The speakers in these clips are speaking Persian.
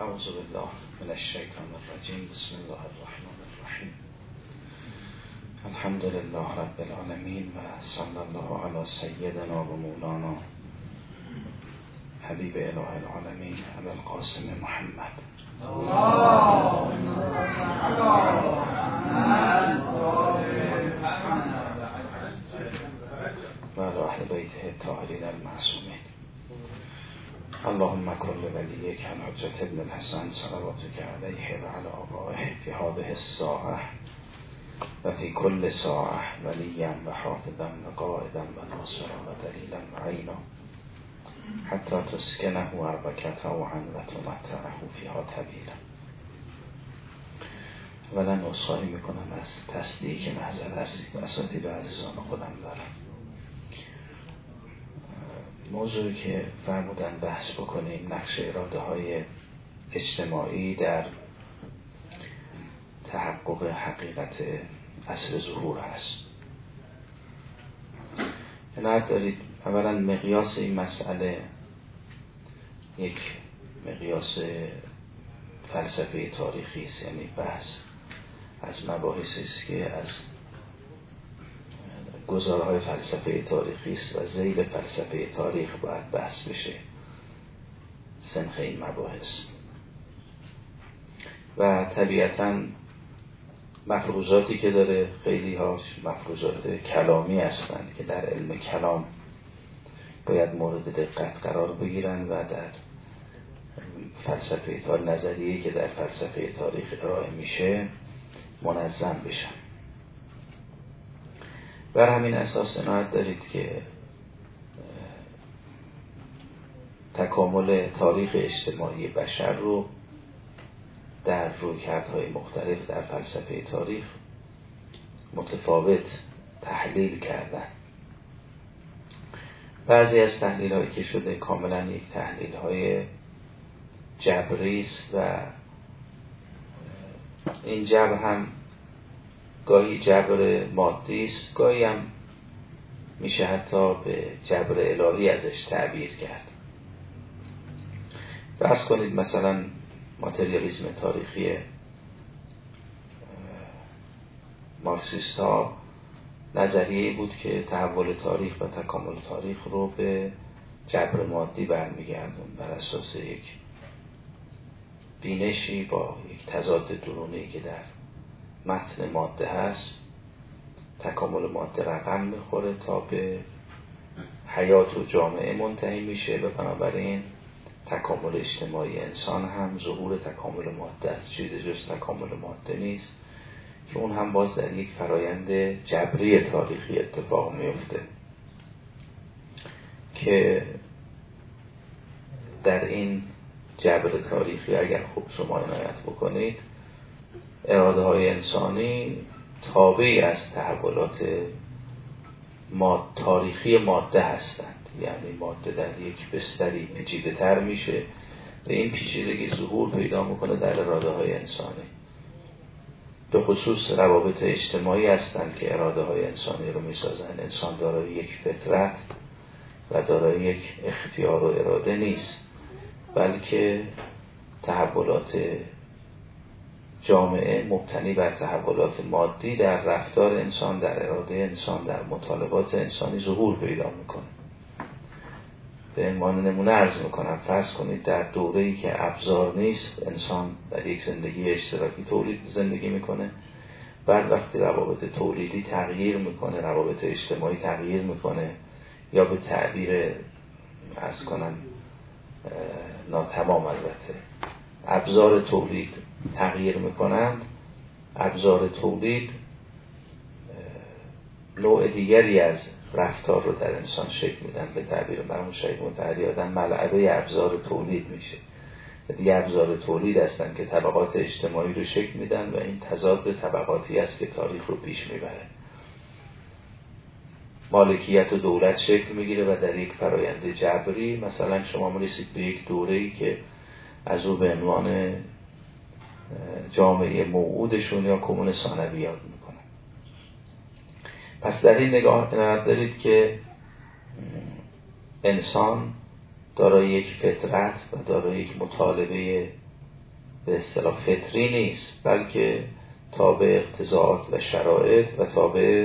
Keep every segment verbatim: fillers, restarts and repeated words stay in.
اعوذ بالله من الشیطان الرجیم. بسم الله الرحمن الرحیم. الحمد لله رب العالمین و صلی الله علی سیدنا و مولانا حبیب اله العالمین ابی القاسم محمد و علی اهل بیته الطاهرین المعصومین. اللهم کل ولیک الحجة ابن الحسن صلواتک علیه و علی آبائه فی هذه الساعة و فی کل ساعة ولیا و حافظا و قائدا و ناصرا و دلیلا و عینا حتی تسکنه ارضک طوعا و تمتعه فیها طویلا. اولا عذرخواهی میکنم از تصدیق که محضر هستید و اساتید عزیزان خودم دارم. موضوعی که فرمودن بحث بکنیم نقش اراده های اجتماعی در تحقق حقیقت اصل ظهور هست. عنایت دارید اولا مقیاس این مسئله یک مقیاس فلسفه تاریخی است، یعنی بحث از مباحثی است که از گزارهای فلسفه تاریخی است و ذیل فلسفه تاریخ باید بحث بشه سنخ این مباحث. و طبیعتاً مفروضاتی که داره خیلی هاش مفروضات کلامی هستند که در علم کلام باید مورد دقت قرار بگیرن و در فلسفه تاریخ نظریه‌ای که در فلسفه تاریخ ارائه میشه منظم بشن. بر همین اساس عنایت دارید که تکامل تاریخ اجتماعی بشر رو در رویکردهای مختلف در فلسفه تاریخ متفاوت تحلیل کردن. بعضی از تحلیل هایی که شده کاملا یک تحلیل های جبری است و این جبر هم گاهی جبر مادی است، گاهی هم میشه حتی به جبر الهی ازش تعبیر کرد. فرض کنید مثلا ماتریالیسم تاریخی مارکسیست ها نظریه‌ای بود که تحول تاریخ و تکامل تاریخ رو به جبر مادی برمیگردون بر اساس یک بینشی با یک تضاد درونی که در متن ماده هست. تکامل ماده رقم میخوره تا به حیات و جامعه منتهی میشه و بنابراین تکامل اجتماعی انسان هم ظهور تکامل ماده است، چیز جز تکامل ماده نیست که اون هم باز در یک فرایند جبری تاریخی اتفاق میفته که در این جبر تاریخی اگر خوب شما عنایت بکنید اراده های انسانی تابعی از تحولات ماد تاریخی ماده هستند. یعنی ماده در یک بستری پیچیده تر میشه و این پیچیدگی ظهور پیدا میکنه در اراده های انسانی. به خصوص روابط اجتماعی هستند که اراده های انسانی رو میسازن. انسان دارای یک فطرت و دارای یک اختیار و اراده نیست، بلکه تحولات جامعه مبتنی بر تحولات مادی در رفتار انسان، در اراده انسان، در مطالبات انسانی ظهور پیدا میکنه. به عنوان نمونه عرض میکنم فرض کنید در دوره‌ای که ابزار نیست انسان در یک زندگی اشتراکی تولید زندگی میکنه. بعد وقتی روابط تولیدی تغییر میکنه، روابط اجتماعی تغییر میکنه یا به تعبیر عرض کنم ناتمام البته ابزار تولید تغییر میکنند، ابزار تولید نوع دیگری از رفتار رو در انسان شکل میدن. به تعبیر مرحوم شهید مطهری آدم ملعبه ابزار تولید میشه. دیگه ابزار تولید هستن که طبقات اجتماعی رو شکل میدن و این تضاد طبقاتی است که تاریخ رو پیش میبره. مالکیت و دولت شکل میگیره و در یک فرایند جبری مثلا شما میرسید به یک دوره‌ای که از او به عنوان جامعه موعودشون یا کمون ثانوی یاد میکنن. پس در این نگاه عنایت دارید که انسان دارای یک فطرت و دارای یک مطالبه به اصطلاح فطری نیست، بلکه تابع اقتضاعات و شرایط و تابع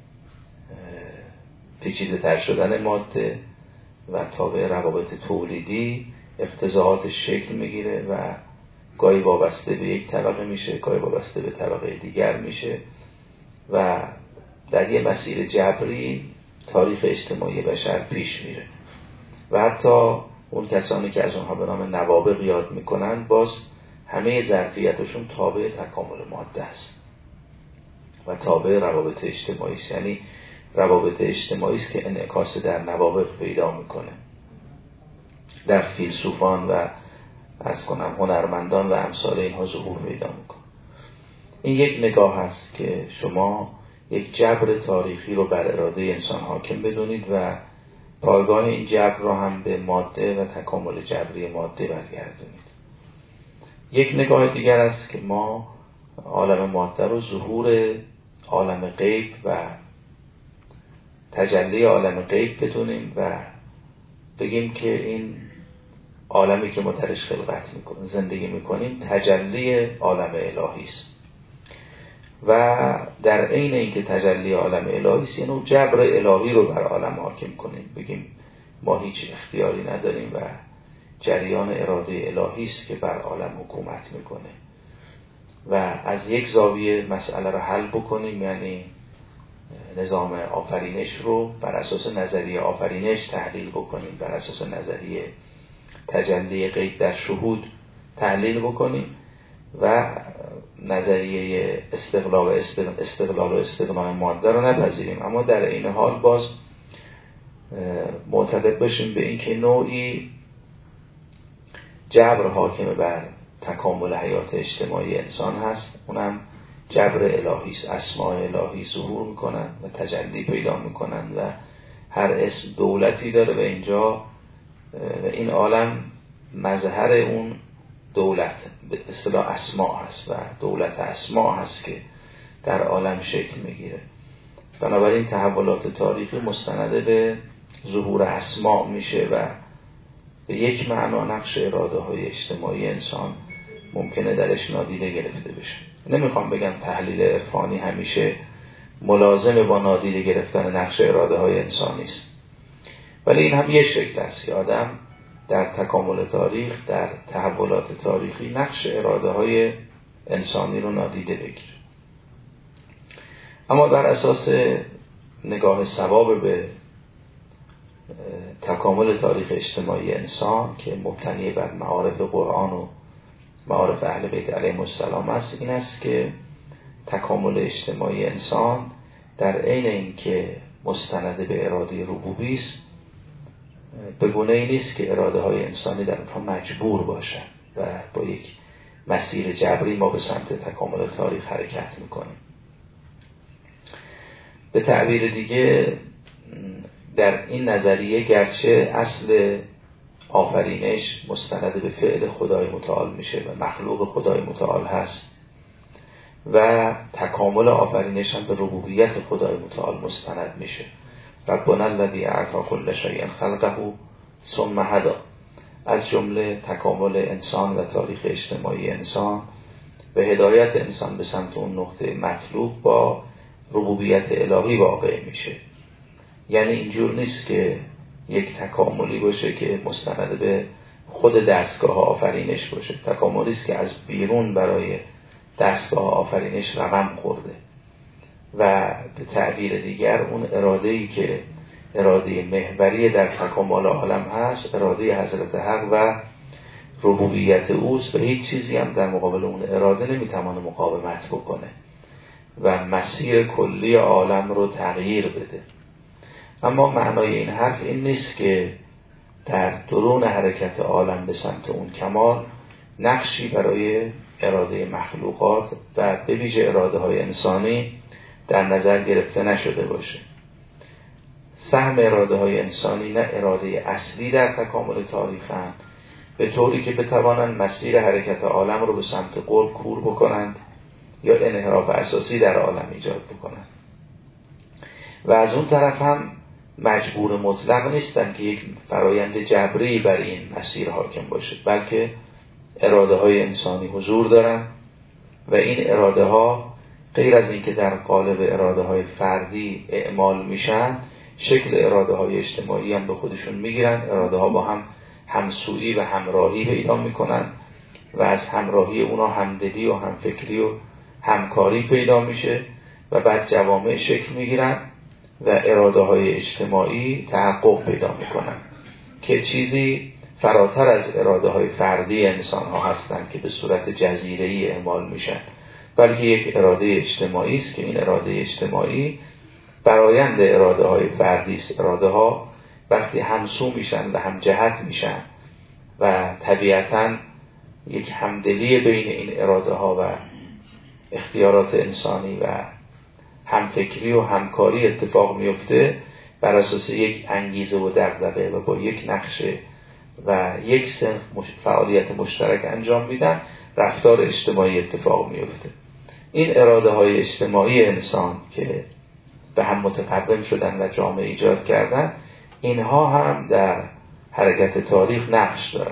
پیچیده تر شدن ماده و تابع روابط تولیدی اقتضاعاتش شکل میگیره و گاهی وابسته به یک طبقه میشه، گاهی وابسته به طبقه دیگر میشه و در یه مسیر جبری تاریخ اجتماعی بشر پیش میره و حتی اون کسانی که از اونها به نام نوابغ یاد میکنن باز همه ظرفیتشون تابع تکامل ماده است و تابع روابط اجتماعی است. یعنی روابط اجتماعی است که انعکاس در نوابغ پیدا میکنه، در فیلسوفان و از کنم هنرمندان و امثال اینها ظهور پیدا میکنه. این یک نگاه هست که شما یک جبر تاریخی رو بر اراده انسان حاکم بدونید و پایگاه این جبر رو هم به ماده و تکامل جبری ماده برگردونید. یک نگاه دیگر است که ما عالم ماده رو ظهور عالم غیب و تجلی عالم غیب بدونیم و بگیم که این عالمی که ما درش خلقت میکنیم زندگی میکنیم تجلی عالم الهی است و در عین اینکه تجلی عالم الهی است یعنی جبر الهی رو بر عالم حاکم کنیم، بگیم ما هیچ اختیاری نداریم و جریان اراده الهی است که بر عالم حکومت میکنه و از یک زاویه مسئله رو حل بکنیم، یعنی نظام آفرینش رو بر اساس نظریه آفرینش تحلیل بکنیم، بر اساس نظریه تجلی غیب در شهود تحلیل بکنیم و نظریه استقلال و استقلال و استقلال ماده رو نپذیریم، اما در این حال باز معتقد باشیم به این که نوعی جبر حاکم بر تکامل حیات اجتماعی انسان هست، اونم جبر الهی است. اسماء الهی ظهور میکنن و تجلی پیدا میکنن و هر اسم دولتی داره و اینجا و این عالم مظهر اون دولت به اصطلاح اسماء هست و دولت اسماء هست که در عالم شکل میگیره. بنابراین تحولات تاریخی مستند به ظهور اسماء میشه و به یک معنا نقش اراده های اجتماعی انسان ممکنه درش نادیده گرفته بشه. نمیخوام بگم تحلیل عرفانی همیشه ملازم با نادیده گرفتن نقش اراده های انسانی است، ولی این هم یه شکل است که آدم در تکامل تاریخ، در تحولات تاریخی نقش اراده های انسانی رو نادیده بگیره. اما بر اساس نگاه صواب به تکامل تاریخ اجتماعی انسان که مبتنی بر معارف قرآن و معارف اهل بیت علیهم السلام است، این است که تکامل اجتماعی انسان در عین اینکه مستند به اراده ربوبی است، به گونه‌ای نیست که اراده های انسانی در اونها مجبور باشند و با یک مسیر جبری ما به سمت تکامل تاریخ حرکت میکنیم. به تعبیر دیگه در این نظریه گرچه اصل آفرینش مستند به فعل خدای متعال میشه و مخلوق خدای متعال هست و تکامل آفرینش هم به ربوبیت خدای متعال مستند میشه. ربنا الذی اعطی کل شیء خلقه ثم هدی. از جمله تکامل انسان و تاریخ اجتماعی انسان به هدایت انسان به سمت اون نقطه مطلوب با ربوبیت الهی واقع میشه. یعنی اینجور نیست که یک تکاملی باشه که مستند به خود دستگاه آفرینش باشه، تکاملی است که از بیرون برای دستگاه آفرینش رقم خورده و به تعبیر دیگر اون اراده‌ای که اراده محوری در تکامل عالم هست، اراده حضرت حق و ربوبیت اوست و هیچ چیزی هم در مقابل اون اراده نمیتونه مقاومت بکنه و مسیر کلی عالم رو تغییر بده. اما معنای این حرف این نیست که در درون حرکت عالم به سمت اون کمال نقشی برای اراده مخلوقات و به ویژه اراده های انسانی در نظر گرفته نشده باشه. سهم اراده های انسانی نه اراده اصلی در تکامل تاریخن، به طوری که بتوانند مسیر حرکت عالم رو به سمت قرب کور بکنند یا انحراف اساسی در عالم ایجاد بکنند. و از اون طرف هم مجبور مطلق نیستن که یک فرایند جبری بر این مسیر حاکم باشه، بلکه اراده های انسانی حضور دارن و این اراده ها غیر از اینکه در قالب اراده های فردی اعمال میشن، شکل اراده های اجتماعی هم به خودشون میگیرن. اراده ها با هم همسویی و همراهی پیدا میکنن و از همراهی اونا همدلی و همفکری و همکاری پیدا میشه و بعد جوامع شکل میگیرن و اراده های اجتماعی تحقق پیدا میکنن که چیزی فراتر از اراده های فردی انسان ها هستند که به صورت جزیره‌ای اعمال میشن، بلکه یک اراده اجتماعی است که این اراده اجتماعی برآیند اراده های فردی است. اراده ها وقتی همسو میشن و هم جهت میشن و طبیعتاً یک همدلی بین این اراده ها و اختیارات انسانی و همفکری و همکاری اتفاق میفته، بر اساس یک انگیزه و دغدغه و با یک نقشه و یک سنف فعالیت مشترک انجام میدن، رفتار اجتماعی اتفاق میفته. این اراده های اجتماعی انسان که به هم متقدم شدن و جامعه ایجاد کردن، اینها هم در حرکت تاریخ نقش دارن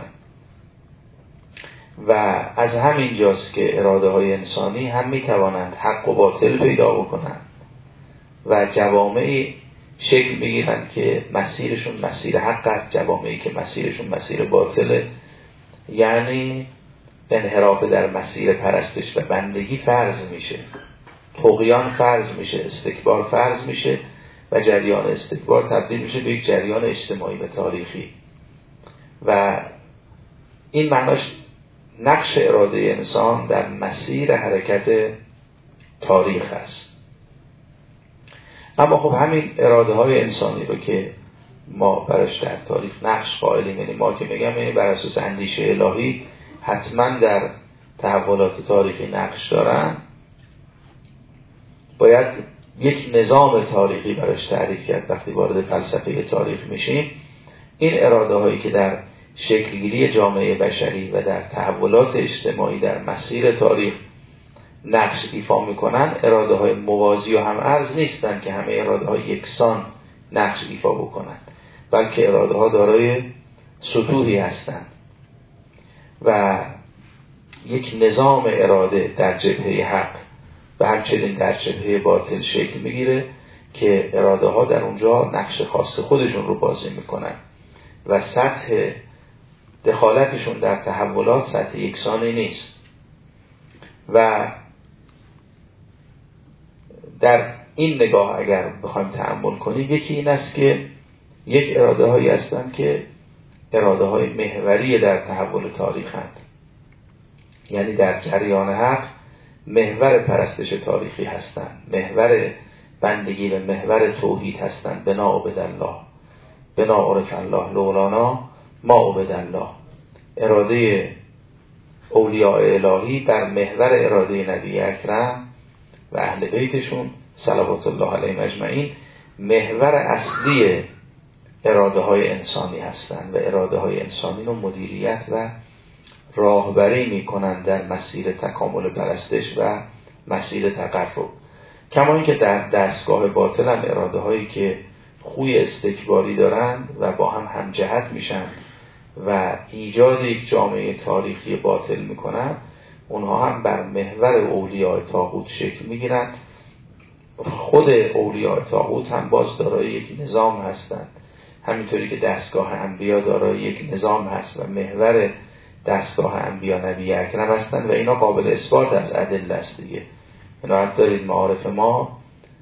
و از همین جاست که اراده های انسانی هم میتوانند حق و باطل پیدا بکنند و جوامعی شکل میگیرند که مسیرشون مسیر حق است، جوامعی که مسیرشون مسیر باطله، یعنی انحراف در مسیر پرستش و بندگی فرض میشه، طغیان فرض میشه، استکبار فرض میشه و جریان استکبار تبدیل میشه به یک جریان اجتماعی و تاریخی و این معناش نقش اراده انسان در مسیر حرکت تاریخ است. اما خب همین اراده های انسانی رو که ما برش در تاریخ نقش قائلیم، یعنی ما که میگم یعنی بر اساس اندیشه الهی حتما در تحولات تاریخی نقش دارن، باید یک نظام تاریخی براش تعریف کرد. وقتی وارد فلسفه تاریخ میشیم، این اراده هایی که در شکلگیری جامعه بشری و در تحولات اجتماعی در مسیر تاریخ نقش ایفا میکنن، اراده های موازی و هم ارز نیستن که همه اراده های یکسان نقش ایفا بکنن، بلکه اراده ها دارای سطوحی هستند و یک نظام اراده در جبهه حق و همچنین در جبهه باطل شکل میگیره که اراده ها در اونجا نقش خاص خودشون رو بازی میکنن و سطح دخالتشون در تحولات سطح یکسانی نیست. و در این نگاه اگر بخوایم تأمل کنیم، یکی این است که یک اراده هایی هستند که اراده های محوری در تحول تاریخند، یعنی در جریان حق محور پرستش تاریخی هستند، محور بندگی و محور توحید هستند. بنا عبد الله بنا عرف الله لولانا ما عبد الله. اراده اولیاء الهی در محور اراده نبی اکرم و اهل بیتشون صلوات الله علیهم اجمعین محور اصلی اراده های انسانی هستند و اراده های انسانی رو مدیریت و راهبری میکنند در مسیر تکامل پرستش و مسیر تقرب. کما اینکه در دستگاه باطل هم اراده هایی که خوی استکباری دارند و با هم همجهت میشن و ایجاد یک جامعه تاریخی باطل میکنن، اونها هم بر محور اولیاء طاغوت شکل میگیرن. خود اولیاء طاغوت هم باز دارای یک نظام هستند، همینطوری که دستگاه انبیا دارای یک نظام هست و محور دستگاه انبیا نبی اکرم هستند و اینا قابل اثبات از ادله است دیگه. عنایت دارید معارف ما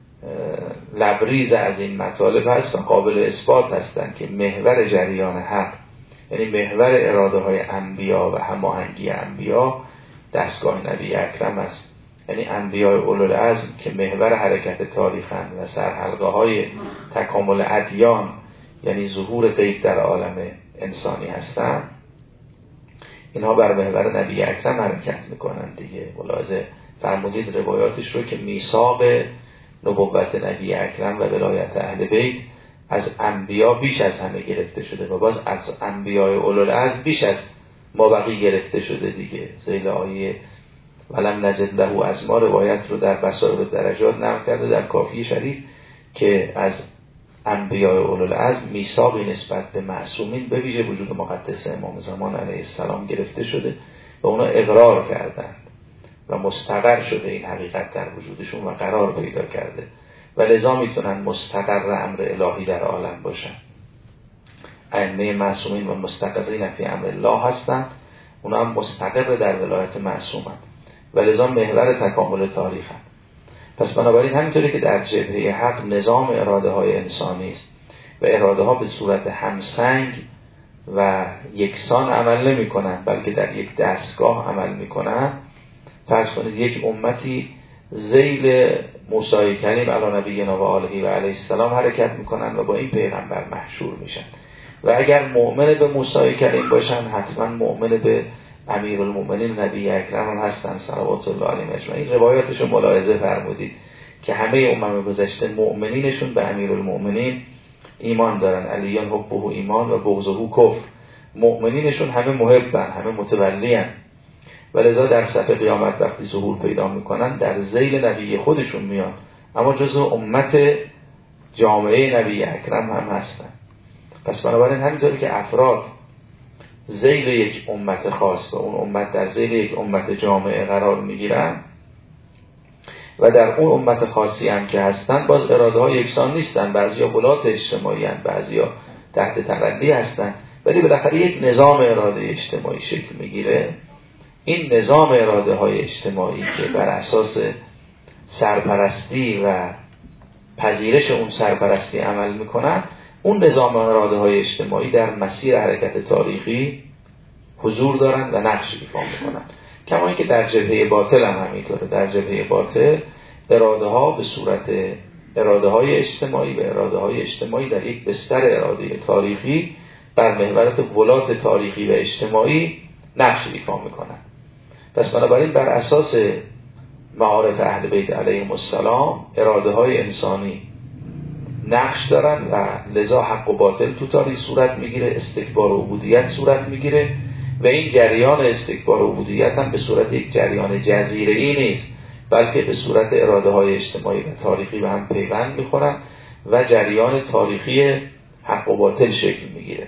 لبریز از این مطالب هست و قابل اثبات هستند که محور جریان حق، یعنی محور اراده های انبیا و هماهنگی انبیا دستگاه نبی اکرم است. یعنی انبیاء اولوالعزم که محور حرکت تاریخند و سرحلقه های تکامل ادیان، یعنی ظهور غیب در عالم انسانی هستند، اینها بر محور نبی اکرم حرکت میکنند دیگه. ملاحظه فرمودید روایاتش رو که میثاق نبوت نبی اکرم و ولایت اهل بیت از انبیا بیش از همه گرفته شده و باز از انبیاء اولوالعزم بیش از مابقی گرفته شده دیگه. ذیل آیه ولم نجد له عزما روایت رو در بصائر درجات نقل کرده در کافی شریف که از انبیاء اولوالعزم میثاقی نسبت به معصومین به ویژه وجود مقدس امام زمان علیه السلام گرفته شده و اونا اقرار کردند و مستقر شده این حقیقت در وجودشون و قرار پیدا کرده و لذا میتونن مستقر امر الهی در عالم باشن. ائمه معصومین و مستقرین فی امر الله هستند، اونا هم مستقر در ولایت معصومند و لذا محور تکامل تاریخ هست. پس بنابراین همینطوری که در جبهه حق نظام اراده های انسانی است و اراده ها به صورت همسنگ و یکسان عمل نمی کنند بلکه در یک دستگاه عمل می کنند. فرض کنید یک امتی ذیل موسی کلیم علی نبینا و آله و علیه السلام حرکت می کنند و با این پیغمبر محشور میشن و اگر مؤمن به موسی کلیم باشن حتما مؤمن به امیرالمؤمنین نبی اکرم هم هستن صلوات الله علیهم اجمعین. روایاتش رو ملاحظه فرمودید که همه امم گذشته مؤمنینشون به امیرالمؤمنین ایمان دارن، علیان حبه ایمان و بغضه کفر. مؤمنینشون همه محبن، همه متولین و لذا در صف قیامت وقتی ظهور پیدا میکنن در ذیل نبی خودشون میان، اما جزو امت جامعه نبی اکرم هم هستن. پس بنابراین همینطوری که افراد ذیل یک امت خاص و اون امت در ذیل یک امت جامعه قرار میگیرن و در اون امت خاصی هم که هستن باز اراده ها یکسان نیستن، بعضیا ولات اجتماعی هستن، بعضیا تحت تقلی هستن، ولی بالاخره یک نظام اراده اجتماعی شکل میگیره. این نظام اراده های اجتماعی که بر اساس سرپرستی و پذیرش اون سرپرستی عمل میکنن، اون نظام اراده های اجتماعی در مسیر حرکت تاریخی حضور دارن و نقش ایفا میکنن. کما اینکه در جبهه باطل هم همینطوره. در جبهه باطل اراده ها به صورت اراده های اجتماعی و اراده های اجتماعی در یک بستر اراده تاریخی بر محور ولات تاریخی و اجتماعی نقش ایفا میکنن. پس بنابراین بر اساس معارف اهل بیت علیهم السلام اراده های انسانی نقش دارن و لذا حق و باطل تو تاریخ صورت میگیره، استکبار و عبودیت صورت میگیره و این جریان استکبار و عبودیت هم به صورت یک جریان جزیره‌ای نیست بلکه به صورت اراده های اجتماعی و تاریخی به هم پیوند میخورن و جریان تاریخی حق و باطل شکل میگیره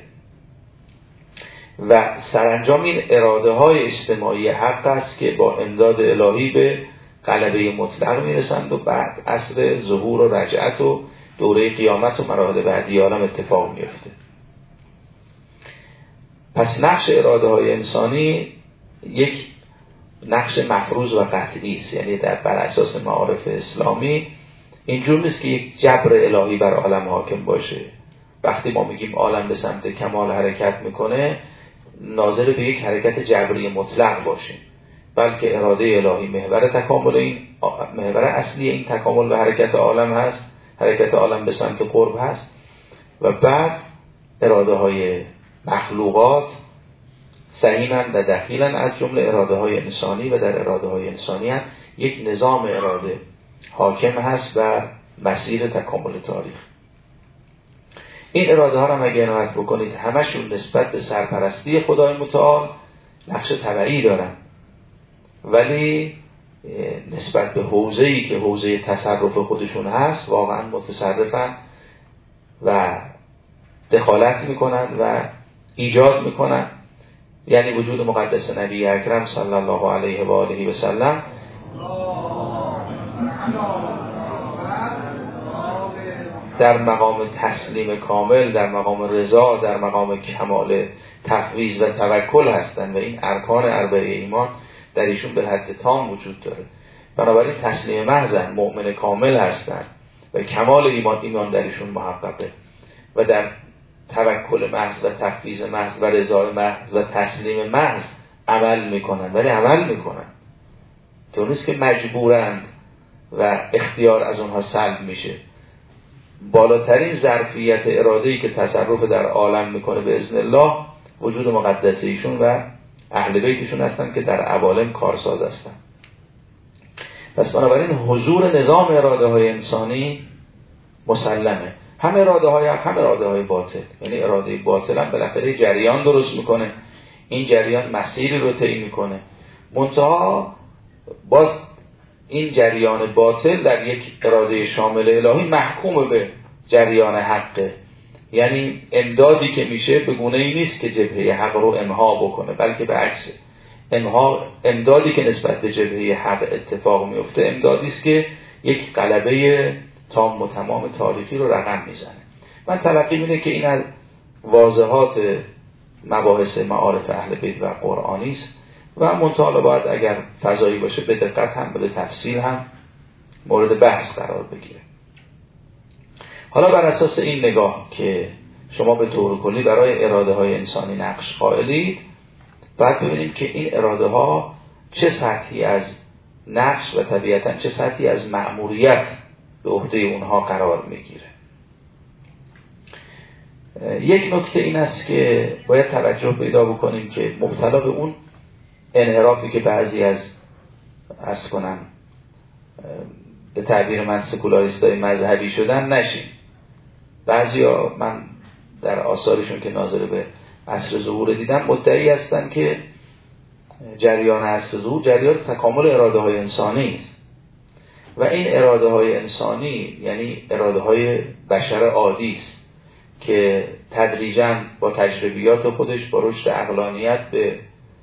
و سرانجام این اراده های اجتماعی حق است که با امداد الهی به غلبه مطلق میرسند و بعد عصر ظهور و رجعت و دوره قیامت و مراحل بعدی عالم اتفاق میفته. پس نقش اراده های انسانی یک نقش مفروض و قطعی است، یعنی در بر اساس معارف اسلامی اینجور نیست که یک جبر الهی بر عالم حاکم باشه. وقتی ما میگیم عالم به سمت کمال حرکت میکنه ناظر به یک حرکت جبری مطلق باشیم، بلکه اراده الهی محور تکامل این محور اصلی این تکامل و حرکت عالم هست، حرکت عالم به سمت قرب هست و بعد اراده های مخلوقات سهیمن و دخیلن از جمله اراده های انسانی و در اراده های انسانی هم یک نظام اراده حاکم هست بر مسیر تکامل تاریخ. این اراده ها رو اگه عنایت بکنید همشون نسبت به سرپرستی خدای متعال نقش تبعی دارن، ولی نسبت به حوزه‌ای که حوزه تصرف خودشون هست واقعا متصرفن و دخالت میکنن و ایجاد میکنن. یعنی وجود مقدس نبی اکرم صلی الله علیه و آله و سلم در مقام تسلیم کامل، در مقام رضا، در مقام کمال تفویض و توکل هستند و این ارکان اربعه ایمان در ایشون به حد تام وجود داره. بنابراین تسلیم محضن، مؤمن کامل هستند و کمال ایمان ایمان در ایشون محققه و در توکل محض و تفویض محض و رضا محض و تسلیم محض عمل میکنن، ولی عمل میکنن تو نیست که مجبورند و اختیار از اونها سلب میشه. بالاترین ظرفیت اراده‌ای که تصرف در عالم میکنه به اذن الله وجود مقدس ایشون و اهل بیتشون هستن که در عوالم کارساز هستن. پس بنابراین حضور نظام اراده های انسانی مسلمه. هم اراده های حق هم اراده های باطل، یعنی اراده باطل هم بالاخره جریان درست میکنه، این جریان مسیری رو طی میکنه، منتها باز این جریان باطل در یک اراده شامل الهی محکوم به جریان حقه. یعنی امدادی که میشه به گونه ای نیست که جبهه حق رو امها بکنه، بلکه به عکس امدادی که نسبت به جبهه حق اتفاق میفته امدادی است که یک غلبه تام و تمام تاریخی رو رقم میزنه. من تلقی اینه که این از واضحات مباحث معارف اهل بیت و قرآنی است و منتها باید اگر فضایی باشه به دقت هم به تفصیل هم مورد بحث قرار بگیره. حالا بر اساس این نگاه که شما به طور کلی برای اراده های انسانی نقش قائلید، باید ببینیم که این اراده ها چه سطحی از نقش و طبیعتاً چه سطحی از مأموریت به عهده اونها قرار میگیره. یک نکته این است که باید توجه پیدا بکنیم که مبتلا به اون انحرافی که بعضی از عرض کنم به تعبیر من سکولاریستای مذهبی شدن نشیم. بعضیا من در آثارشون که ناظر به عصر ظهور دیدم مدعی هستن که جریان عصر ظهور جریان تکامل اراده های انسانی است و این اراده های انسانی یعنی اراده های بشر عادی است که تدریجاً با تجربیات خودش با رشد عقلانیت به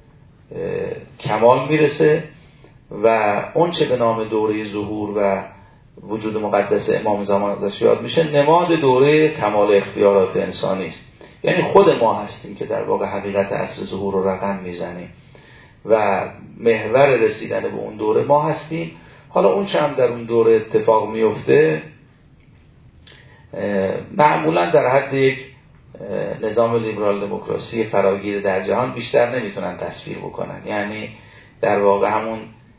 کمال میرسه و اون چه به نام دوره ظهور و وجود مقدس امام زمان ازش یاد میشه نماد دوره کمال اختیارات انسانی است. یعنی خود ما هستیم که در واقع حقیقت اصل ظهور رو رقم میزنیم و محور رسیدن به اون دوره ما هستیم. حالا اون چه هم در اون دوره اتفاق میفته معمولا در حد یک نظام لیبرال دموکراسی فراگیر در جهان بیشتر نمیتونن تصویر بکنن. یعنی در واقع همون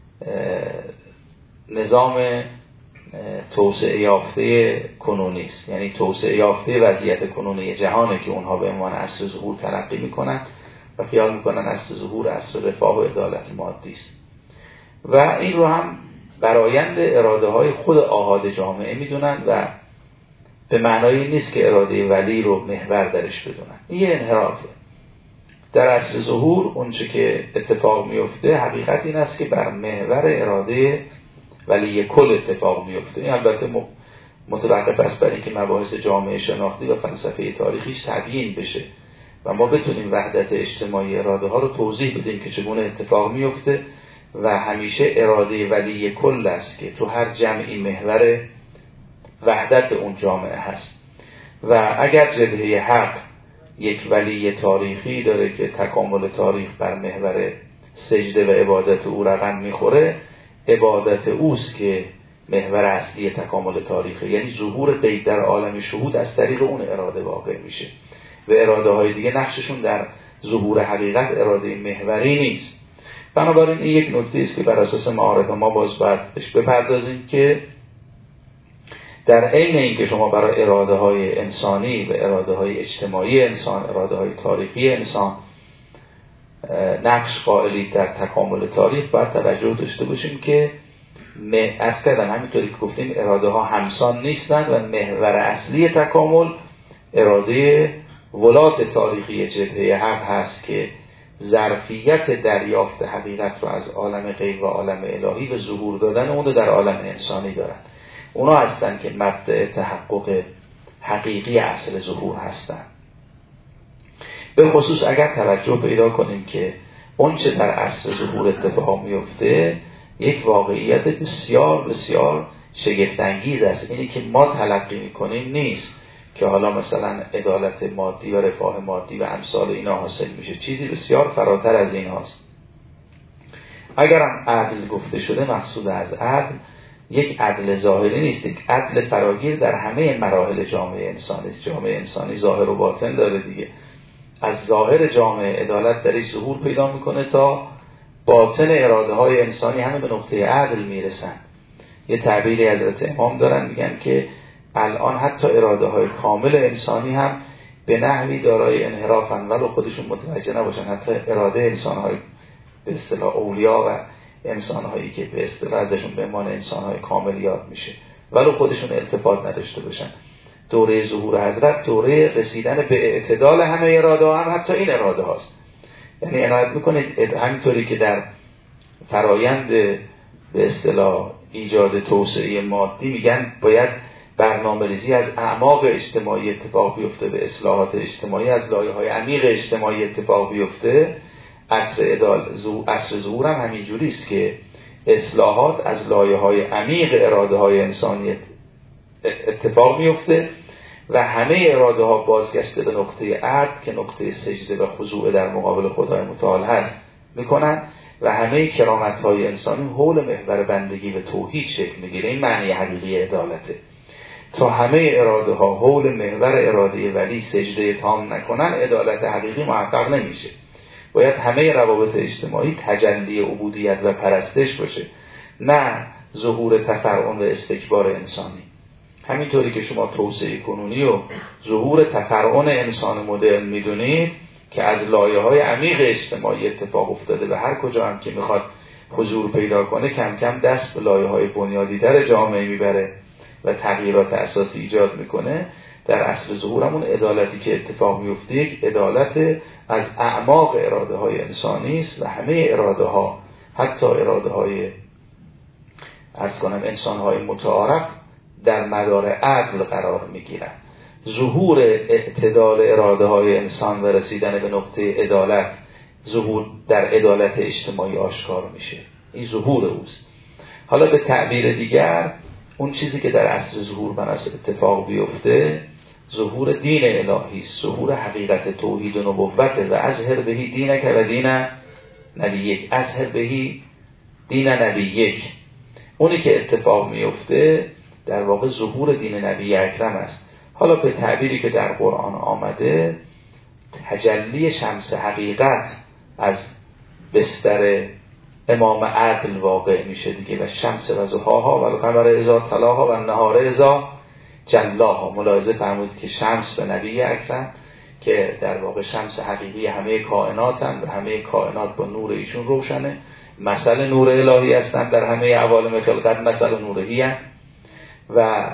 نظام توسعه یافته کنونی است، یعنی توسعه یافته وضعیت کنونی جهانه که اونها به عنوان اصل ظهور تلقی میکنن و خیال میکنن اصل ظهور اصل رفاه و عدالت مادی است و این رو هم برآیند اراده های خود آحاد جامعه میدونن و به معنای نیست که اراده ولی رو محور درش بدونن. این یه انحرافه. در اصل ظهور اونچه که اتفاق میفته حقیقت این است که بر محور اراده ولی کل اتفاق میفته. این البته متوقف است بر اینکه مباحث جامعه شناختی و فلسفه تاریخیش تبیین بشه و ما بتونیم وحدت اجتماعی اراده ها رو توضیح بدیم که چگونه اتفاق میفته و همیشه اراده ولی کل است که تو هر جمعی محور وحدت اون جامعه هست و اگر جبهه حق یک ولی تاریخی داره که تکامل تاریخ بر محور سجده و عبادت او رقم میخوره، عبادت اوست که محور اصلی تکامل تاریخه، یعنی ظهور غیب در عالم شهود از طریق اون اراده واقع میشه و اراده های دیگه نقششون در ظهور حقیقت اراده محوری نیست. بنابراین این یک نکته است که بر اساس معارف ما باز باید بهش بپردازیم که در عین اینکه شما برای اراده های انسانی و اراده های اجتماعی انسان، اراده های تاریخی انسان نقش قائلید در تکامل تاریخ، باید توجه داشته باشیم که از کردن همینطوری که گفتیم اراده ها همسان نیستند و محور اصلی تکامل اراده ولات تاریخی جبهه حق هست که ظرفیت دریافت حقیقت رو از عالم غیب و عالم الهی و ظهور دادن اون رو در عالم انسانی دارن. اونا هستن که مبدأ تحقق حقیقی اصل ظهور هستن. به خصوص اگر توجه پیدا کنیم که اون چه در اصل ظهور اتفاق میفته یک واقعیت بسیار بسیار شگفت‌انگیز است. اینی که ما تلقی میکنیم نیست که حالا مثلا عدالت مادی و رفاه مادی و امثال اینا حاصل میشه، چیزی بسیار فراتر از این هاست. اگرم عدل گفته شده مقصود از عدل یک عدل ظاهری نیست، یک عدل فراگیر در همه مراحل جامعه انسانی است. جامعه انسانی ظاهر و باطن داره دیگه. از ظاهر جامعه عدالت درش ظهور پیدا میکنه تا باطن اراده های انسانی همه به نقطه عدل میرسن. یه تعبیری حضرت امام دارن میگن که الان حتی اراده های کامل انسانی هم به نحوی دارای انحرافن ولو خودشون متوجه نباشن. حتی اراده انسان های به اصطلاح اولیا و انسان هایی که به اصطلاح ازشون به عنوان انسان های کامل یاد میشه ولو خودشون التفات نداشته باشن. دوره ظهور حضرت دوره رسیدن به اعتدال همه اراده ها هم حتی این اراده هاست. یعنی عنایت میکنید همینطوری که در فرایند به اصطلاح ایجاد توسعه مادی میگن باید برنامه‌ریزی از اعماق اجتماعی اتفاق بیفته، به اصلاحات اجتماعی از لایه‌های عمیق اجتماعی اتفاق بیفته. عصر ادال عصر ظهور هم همینجوری است که اصلاحات از لایه‌های عمیق اراده های انسانی اتفاق میفته و همه اراده ها بازگشته به نقطه عدل که نقطه سجده و خضوع در مقابل خدای متعال هست میکنن و همه کرامت های انسانی حول محور بندگی به توحید شکل میگیره. این معنی حقیقی عدالته. تا همه اراده ها حول محور اراده ولی سجده تام نکنن عدالت حقیقی محقق نمیشه. باید همه روابط اجتماعی تجلی عبودیت و پرستش باشه، نه ظهور تفرعن و استکبار انسانی. همینطوری که شما توسعه کنونی و ظهور تفرعن انسان مدرن میدونید که از لایه‌های عمیق اجتماعی اتفاق افتاده و هر کجا هم که میخواد حضور پیدا کنه کم کم دست به لایه‌های بنیادی در جامعه میبره و تغییرات اساسی ایجاد میکنه. در اصل ظهور همون عدالتی که اتفاق میفته یک عدالت از اعماق اراده های انسانی است و همه اراده ها حتی اراده های از کنم انسان های متعارف در مدار عدل قرار میگیرن. ظهور اعتدال اراده های انسان و رسیدن به نقطه عدالت ظهور در عدالت اجتماعی آشکار میشه. این ظهور اوست. حالا به تعبیر دیگر اون چیزی که در اصل ظهور بناس اتفاق بیفته ظهور دین الهی است، ظهور حقیقت توحید و نبوت و اظهر بهی دینک و دین نبی یک، اظهر بهی دین نبی یک. اونی که اتفاق میفته در واقع ظهور دین نبی اکرم است. حالا به تعبیری که در قرآن آمده تجلی شمس حقیقت از بستر امام عدل واقع میشه دیگه و شمس و ضحاها و القمر اذا تلاها و النهار اذا جلاها. ملاحظه فرمودید که شمس به نبی اکرم که در واقع شمس حقیقی همه کائنات هم و همه کائنات با نور ایشون روشنه، مثل نور الهی هستن در همه عوالم خلقت، مثل نورهی هم و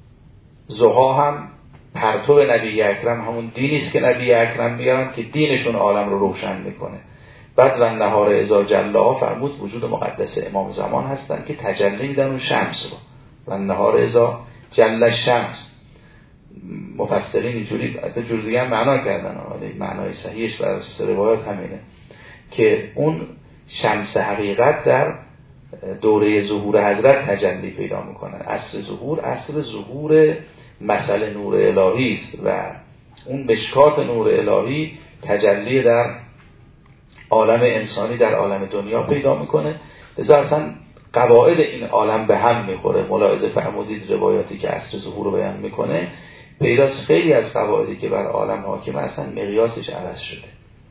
ضحا هم پرتو نبی اکرم همون دینی است که نبی اکرم میارن که دینشون عالم رو روشن میکنه. بعد و نهار ازا جلاها فرمود وجود مقدس امام زمان هستن که تجلی میدن اون شمس رو و نهار ازا جل شمس. مفسرین اینجوری از جور دیگه هم معنا کردن، ولی معنای صحیحش و از روایات همینه که اون شمس حقیقت در دوره ظهور حضرت تجلی پیدا میکنه. اصل ظهور اصل ظهور مثل نور الهی است و اون مشکات نور الهی تجلی در عالم انسانی در عالم دنیا پیدا میکنه. لذا اصلا قواعد این عالم به هم میخوره. ملاحظه فرمودید روایاتی که عصر ظهور رو بیان میکنه پیداست خیلی از قواعدی که بر عالم حاکم اصلا مقیاسش عوض شده.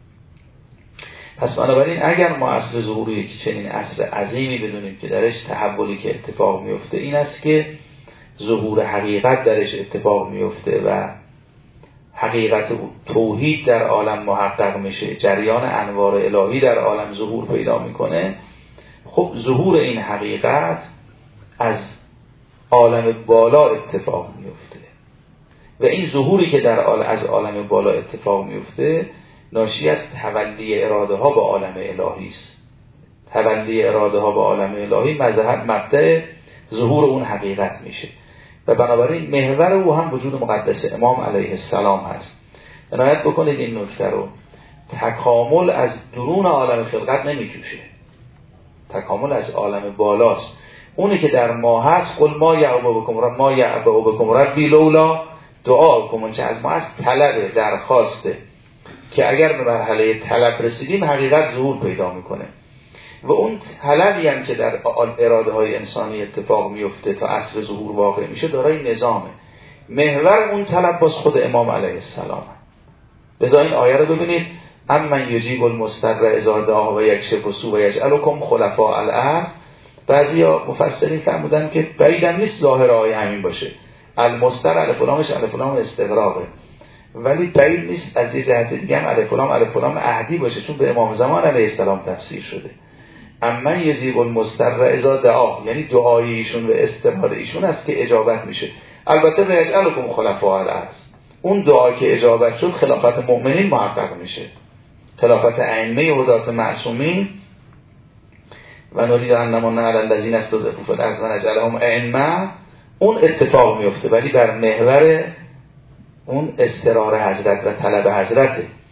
پس بنابراین اگر ما عصر ظهور رو یک چنین عصر عظیمی بدونیم که درش تحولی که اتفاق میفته این است که ظهور حقیقت درش اتفاق میفته و حقیقت توحید در عالم محقق میشه، جریان انوار الهی در عالم ظهور پیدا میکنه. خب ظهور این حقیقت از عالم بالا اتفاق میفته و این ظهوری که در عالم از عالم بالا اتفاق میفته ناشی از تولي اراده ها به عالم الهی است. تولي اراده ها به عالم الهی مذهب مبدأ ظهور اون حقیقت میشه و بنابراین محور او هم وجود مقدس امام علیه السلام هست. عنایت بکنید این نکته رو. تکامل از درون عالم خلقت نمیجوشه، تکامل از عالم بالاست. اونی که در ما هست قل ما یعبأ بکم رب ما یعبأ بکم ربی لولا دعاکم، اون چه از ما هست طلبه، درخواسته که اگر به مرحله طلب رسیدیم حقیقت ظهور پیدا میکنه و اون طلبی هم که در اراده های انسانی اتفاق میفته تا عصر ظهور واقع میشه دارای نظامه. محور اون طلب باز خود امام علیه السلام. لذا این آیه رو ببینید امن یجیب المضطر اذا دعا و یکشف السوء و یجعلکم خلفاء الارض. بعضیا مفسرین فرمودن که بعیدم نیست ظاهر آیه همین باشه، المضطر الف لامش الف لام استغراقه، ولی بعید نیست از یه جهت دیگه هم الف لام الف لام عهدی باشه چون به امام زمان علیه السلام تفسیر شده. امن یجیب المضطر اذا دعا، یعنی دعای ایشون و استمرار ایشون است که اجابت میشه. البته و یجعلکم خلفاء الارض، اون دعا که اجابت شد خلافت مؤمنین محقق میشه، خلافت ائمه حضرات معصومین و نرید ان نمن علی الذین استضعفوا فی الارض و نجعلهم ائمه، اون اتفاق میفته ولی بر محور اون استقرار حضرت و طلب حضرته.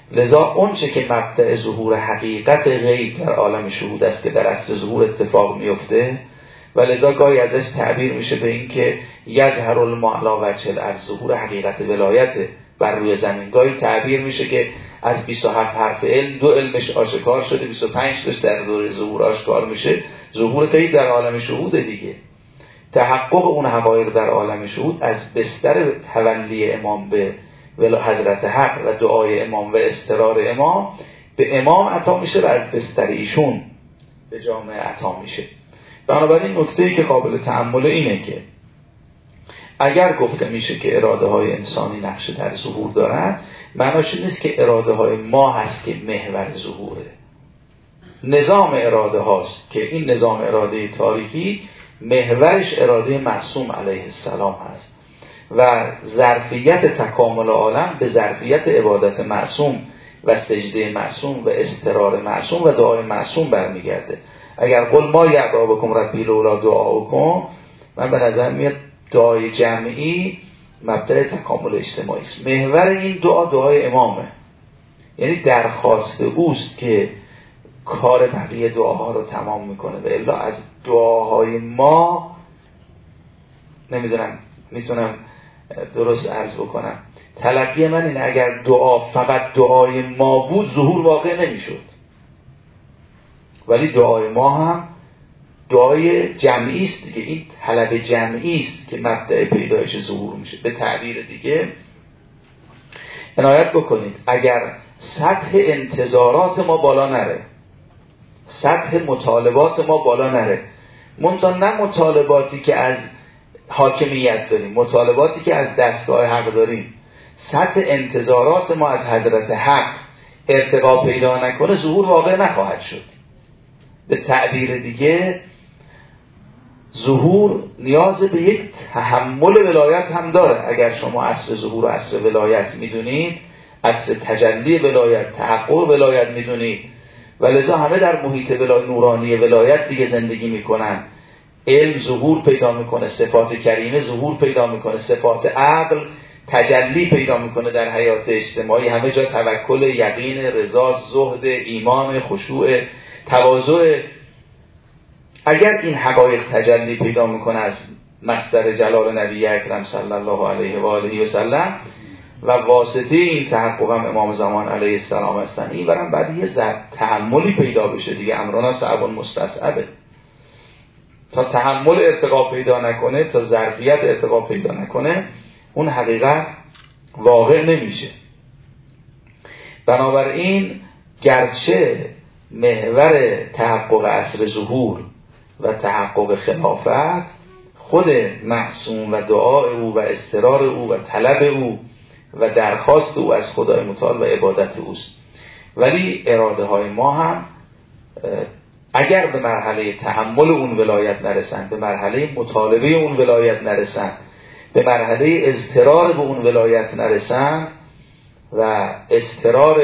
لذا اون چه که مبدأ ظهور حقیقت غیب در عالم شهود است که در عصر ظهور اتفاق میفته و لذا گاهی ازش تعبیر میشه به این که یظهر الماء علی وجه الارض، ظهور حقیقت ولایت بر روی زمین. گاهی تعبیر میشه که از بیست و هفت حرف علم دو علمش آشکار شده، بیست و پنج تاش در دوره ظهور آشکار میشه. ظهور غیب در عالم شهود دیگه. تحقق اون حقایق در عالم شهود از بستر تولی امام به حضرت حق و دعای امام و استرار امام به امام عطا میشه و از بستر ایشون به جامعه عطا میشه. بنابراین نکته‌ای که قابل تأمل اینه که اگر گفته میشه که اراده های انسانی نقش در ظهور دارن، معناش این نیست که اراده های ما هست که محور ظهوره. نظام اراده هاست که این نظام اراده تاریخی محورش اراده معصوم علیه السلام هست و ظرفیت تکامل عالم به ظرفیت عبادت معصوم و سجده معصوم و استرار معصوم و دعای معصوم برمیگرده. اگر قل ما یعبا بکم ربی لولا دعاؤکم، من به نظر میاد دعای جمعی مبدأ تکامل اجتماعی است. محور این دعا دعای امامه، یعنی درخواست اوست که کار بقیه دعاها رو تمام میکنه و الا از دعاهای ما نمیدونم میتونم درست عرض بکنم. تلقی من اینه اگر دعا فقط دعای ما بود ظهور واقع نمیشد، ولی دعای ما هم دعای جمعی است دیگه. این طلب جمعی است که مبدأ پیدایش ظهور میشه. به تعبیر دیگه عنایت بکنید، اگر سطح انتظارات ما بالا نره، سطح مطالبات ما بالا نره، منتها نه مطالباتی که از حاکمیت داریم، مطالباتی که از دستگاه حق داریم، سطح انتظارات ما از حضرت حق ارتقا پیدا نکنه، ظهور واقع نخواهد شد. به تعبیر دیگه ظهور نیاز به یک تحمل ولایت هم داره. اگر شما عصر ظهور و عصر ولایت میدونید، عصر تجلی ولایت، تحقق ولایت میدونید و لذا همه در محیط ولایت نورانی ولایت دیگه زندگی میکنن. علم ظهور پیدا میکنه، صفات کریمه ظهور پیدا میکنه، صفات عقل تجلی پیدا میکنه در حیات اجتماعی. همه جا توکل، یقین، رضا، زهد، ایمان، خشوع، تواضع. اگر این حقایق تجلی پیدا میکنه از مصدر جلال نبی اکرم صلی الله علیه و آله و سلم و واسطه این تحقق هم امام زمان علیه السلام هستن، این برام بعد یه تحملی پیدا بشه دیگه. امرنا صعب مستصعبه. تا تحمل ارتقا پیدا نکنه، تا ظرفیت ارتقا پیدا نکنه، اون حقیقت واقع نمیشه. بنابراین گرچه محور تحقق عصر ظهور و تحقق خلافت خود معصوم و دعای او و استرار او و طلب او و درخواست او از خدای متعال و عبادت اوست، ولی اراده های ما هم اگر به مرحله تحمل اون ولایت نرسن، به مرحله مطالبه اون ولایت نرسن، به مرحله اضطرار به اون ولایت نرسن و اضطرار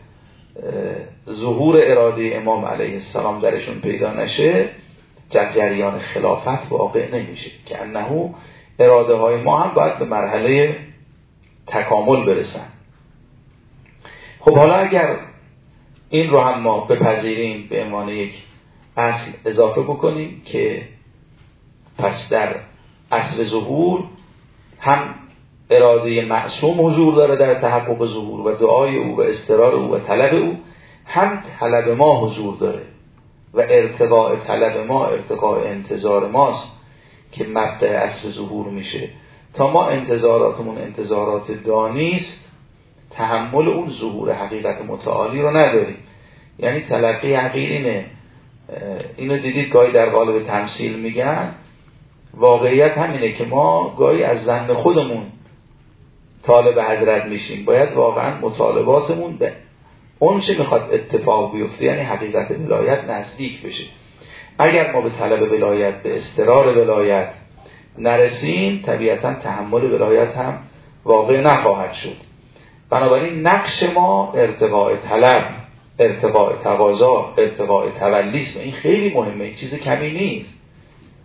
ظهور اراده امام علیه السلام درشون پیدا نشه، جریان خلافت واقع نمیشه. که انه اراده های ما هم باید به مرحله تکامل برسن. خب حالا اگر این رو هم ما بپذیریم، به عنوان یک اصل اضافه بکنیم که پس در اصل ظهور هم اراده معصوم حضور داره در تحقق ظهور و دعای او و استرار او و طلب او، هم طلب ما حضور داره و ارتقاء طلب ما ارتقاء انتظار ماست که مبدأ اصل ظهور میشه. تا ما انتظاراتمون انتظارات دانیست، تحمل اون ظهور حقیقت متعالی رو نداریم. یعنی تلقی حقیر اینه، اینو دیدید گاهی در قالب تمثیل میگن، واقعیت همینه که ما گاهی از ظن خودمون طالب حضرت میشیم. باید واقعا مطالباتمون به اون چه میخواد اتفاق بیفته، یعنی حقیقت ولایت نزدیک بشه. اگر ما به طلب ولایت، به استرار ولایت نرسیم، طبیعتا تحمل ولایت هم واقع نخواهد شد. بنابراین نقش ما ارتقاء طلب، ارتقاء تقاضا، ارتقاء تولیست. این خیلی مهمه، این چیز کمی نیست.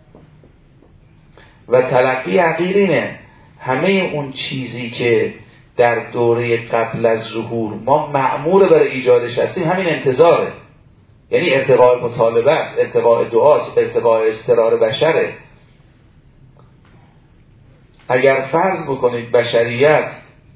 و تلقی حقیر اینه، همه اون چیزی که در دوره قبل از ظهور ما مأمور برای ایجادش هستیم همین انتظاره، یعنی ارتقاء مطالبه است، ارتقاء دعاست، ارتقاء اضطرار بشره. اگر فرض بکنید بشریت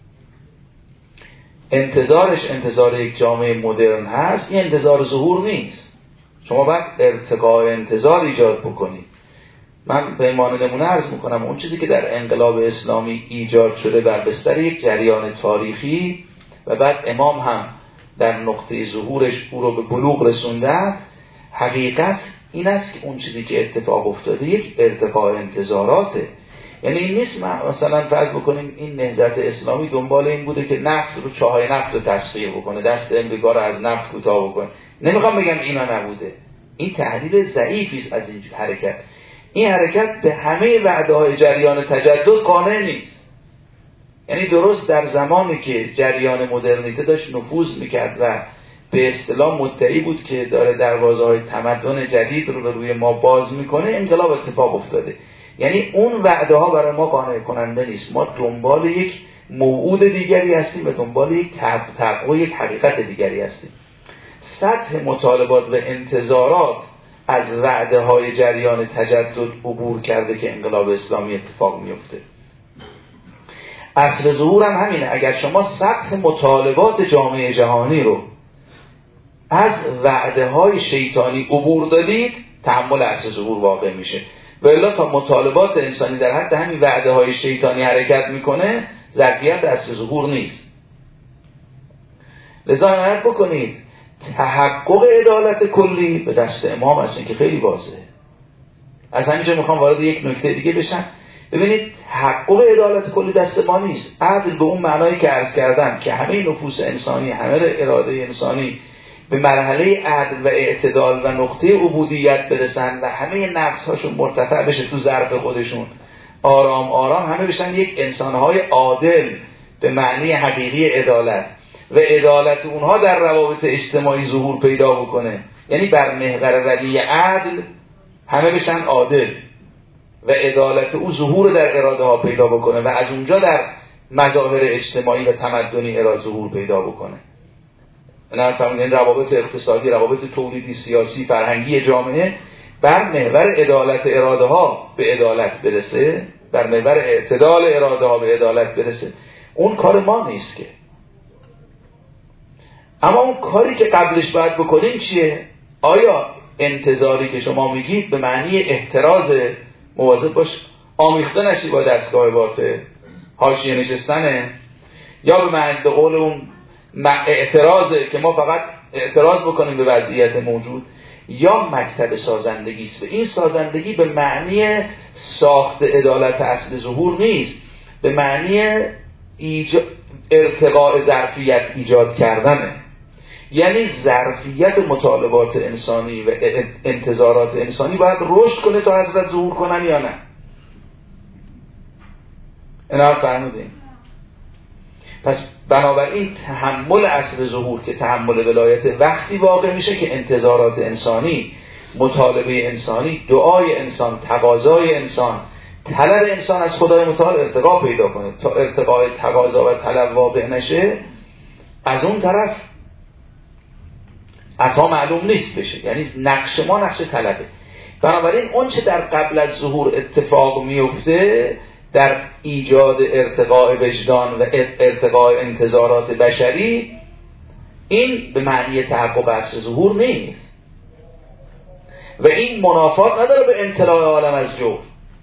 انتظارش انتظار یک جامعه مدرن هست، این انتظار ظهور نیست، شما باید ارتقاء انتظار ایجاد بکنید. من به عنوان نمونه عرض میکنم اون چیزی که در انقلاب اسلامی ایجاد شده بر بستر یک جریان تاریخی و بعد امام هم در نقطه ظهورش او رو به بلوغ رسوندن، حقیقت این است که اون چیزی که اتفاق افتاده یک ارتقاء انتظاراته. یعنی این نیست مثلا فرض بکنیم این نهضت اسلامی دنبال این بوده که نفت رو چاهای نفت رو تسخیر بکنه، دست امریکا رو از نفت کوتاه بکنه. نمیخوام بگم اینا نبوده، این تحلیل ضعیفی است از این حرکت. این حرکت به همه وعده‌های جریان تجدد قانع نیست. یعنی درست در زمانی که جریان مدرنیته داشت نفوذ میکرد و به اصطلاح مدعی بود که داره دروازه‌های تمدن جدید رو به روی ما باز میکنه، انقلاب اتفاق افتاده. یعنی اون وعده ها برای ما قانع کننده نیست. ما دنبال یک موعود دیگری هستیم و دنبال یک تحقق یک حقیقت دیگری هستیم. سطح مطالبات و انتظارات از وعده های جریان تجدد عبور کرده که انقلاب اسلامی اتفاق میفته. اصل ظهور هم همینه. اگر شما سطح مطالبات جامعه جهانی رو از وعده های شیطانی عبور دادید، تحمل اصل ظهور واقع میشه. و الا تا مطالبات انسانی در حد همین وعده های شیطانی حرکت میکنه، ظرفیت اصل ظهور نیست. لذا عنایت بکنید تحقق عدالت کلی به دست امام هستن که خیلی واضحه. از همینجا میخوام وارد یک نکته دیگه بشم. ببینید تحقق عدالت کلی دست ما نیست. عدل به اون معنایی که عرض کردم که همه نفوس انسانی، همه اراده انسانی به مرحله عدل و اعتدال و نقطه عبودیت برسن و همه نفس‌هاشون مرتفع بشه تو ظرف خودشون، آرام آرام همه بشن یک انسان‌های عادل به معنی حقیقی عدالت و عدالت اونها در روابط اجتماعی ظهور پیدا بکنه. یعنی بر محور ولی عدل همه بشن عادل و عدالت او ظهور در اراده ها پیدا بکنه و از اونجا در مظاهر اجتماعی و تمدنی اراده ظهور پیدا بکنه. نه فهمیدین روابط اقتصادی، روابط تولیدی، سیاسی، فرهنگی جامعه بر محور عدالت اراده ها به عدالت برسه، بر محور اعتدال اراده ها به عدالت برسه. اون کار ما نیست که. اما اون کاری که قبلش باید بکنیم چیه؟ آیا انتظاری که شما میگید به معنی احتراز مواظب باش آمیخته نشی با دستگاه باطل، حاشیه نشستنه، یا به معنی به قول اون اعتراضه که ما فقط اعتراض بکنیم به وضعیت موجود، یا مکتب سازندگی است. و این سازندگی به معنی ساخت عدالت اصل ظهور نیست، به معنی ایجا... ارتقاء ظرفیت ایجاد کردنه. یعنی ظرفیت مطالبات انسانی و انتظارات انسانی باید رشد کنه تا حضرت ظهور کنن یا نه؟ اینا فهمیدین؟ پس بنابراین تحمل اصل ظهور که تحمل ولایت وقتی واقع میشه که انتظارات انسانی، مطالبه انسانی، دعای انسان، تقاضای انسان، طلب انسان از خدای متعال ارتقا پیدا کنه. تا ارتقای تقاضا و طلب واقع نشه، از اون طرف عطا معلوم نیست بشه. یعنی نقش ما نقش طلبه. بنابراین اون چه در قبل از ظهور اتفاق میفته در ایجاد ارتقاء وجدان و ارتقاء انتظارات بشری، این به معنی تحقق اصل ظهور نیست و این منافات نداره به امتلاء عالم از جور.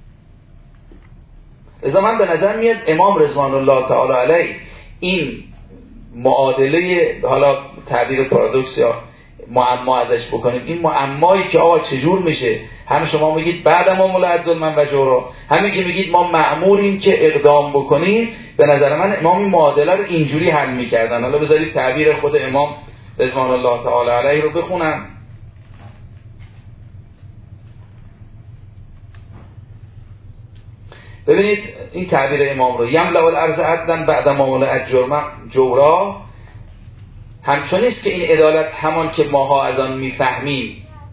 لذا من به نظر میاد امام رضوان الله تعالی علیه این معادله، حالا تعبیر پارادوکس یا معما ازش بکنیم، این معمایی که آقا چجور میشه، هم شما میگید بعد ما ملعد من و جورا، همین که میگید ما مأموریم که اقدام بکنیم، به نظر من امام این معادله رو اینجوری حل میکردن. حالا بذارید تعبیر خود امام رضوان الله تعالی علیه رو بخونم. ببینید این تعبیر امام رو، یملأ الارض عدلا بعد ما ملئت جورا، همچون نیست که این عدالت همان که ماها از آن میفهمیم که نه یک حکومت عادلی باشد که دیگر جور نکند.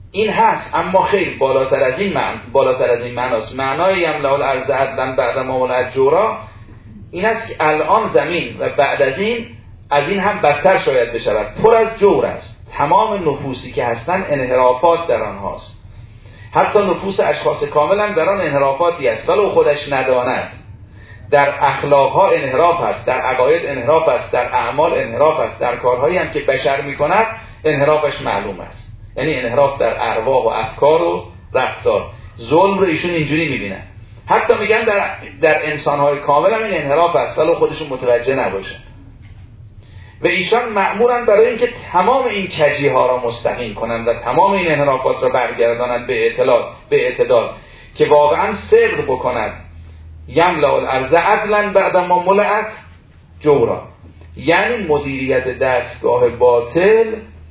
این هست، اما خیلی بالاتر از این معنی، بالاتر از این معناست. معنای یملأ الارض عدلا بعد ما ملئت جورا این است که الان زمین و بعد از این از این هم بدتر شاید بشود، پر از جور است. تمام نفوسی که هستن انحرافات در آنهاست. حتی نفوس اشخاص کامل هم در آن انحرافاتی است ولو خودش نداند. در اخلاقها انحراف است، در عقاید انحراف است، در اعمال انحراف است، در کارهایی هم که بشر میکند انحرافش معلوم است. یعنی انحراف در ارواح و افکار و رفتار. ظلم رو ایشون اینجوری میبینن. حتی میگن در در انسانهای کامل هم این انحراف است ولو خودشون متوجه نباشن. و ایشان مأمورن برای اینکه تمام این کجی ها را مستقیم کنند و تمام این انحرافات را برگردانند به اعتدال، به اعتدال که واقعا صدق بکند. یملأ الارض عدلا بعد ما ملئت جورا، یعنی مدیریت دستگاه باطل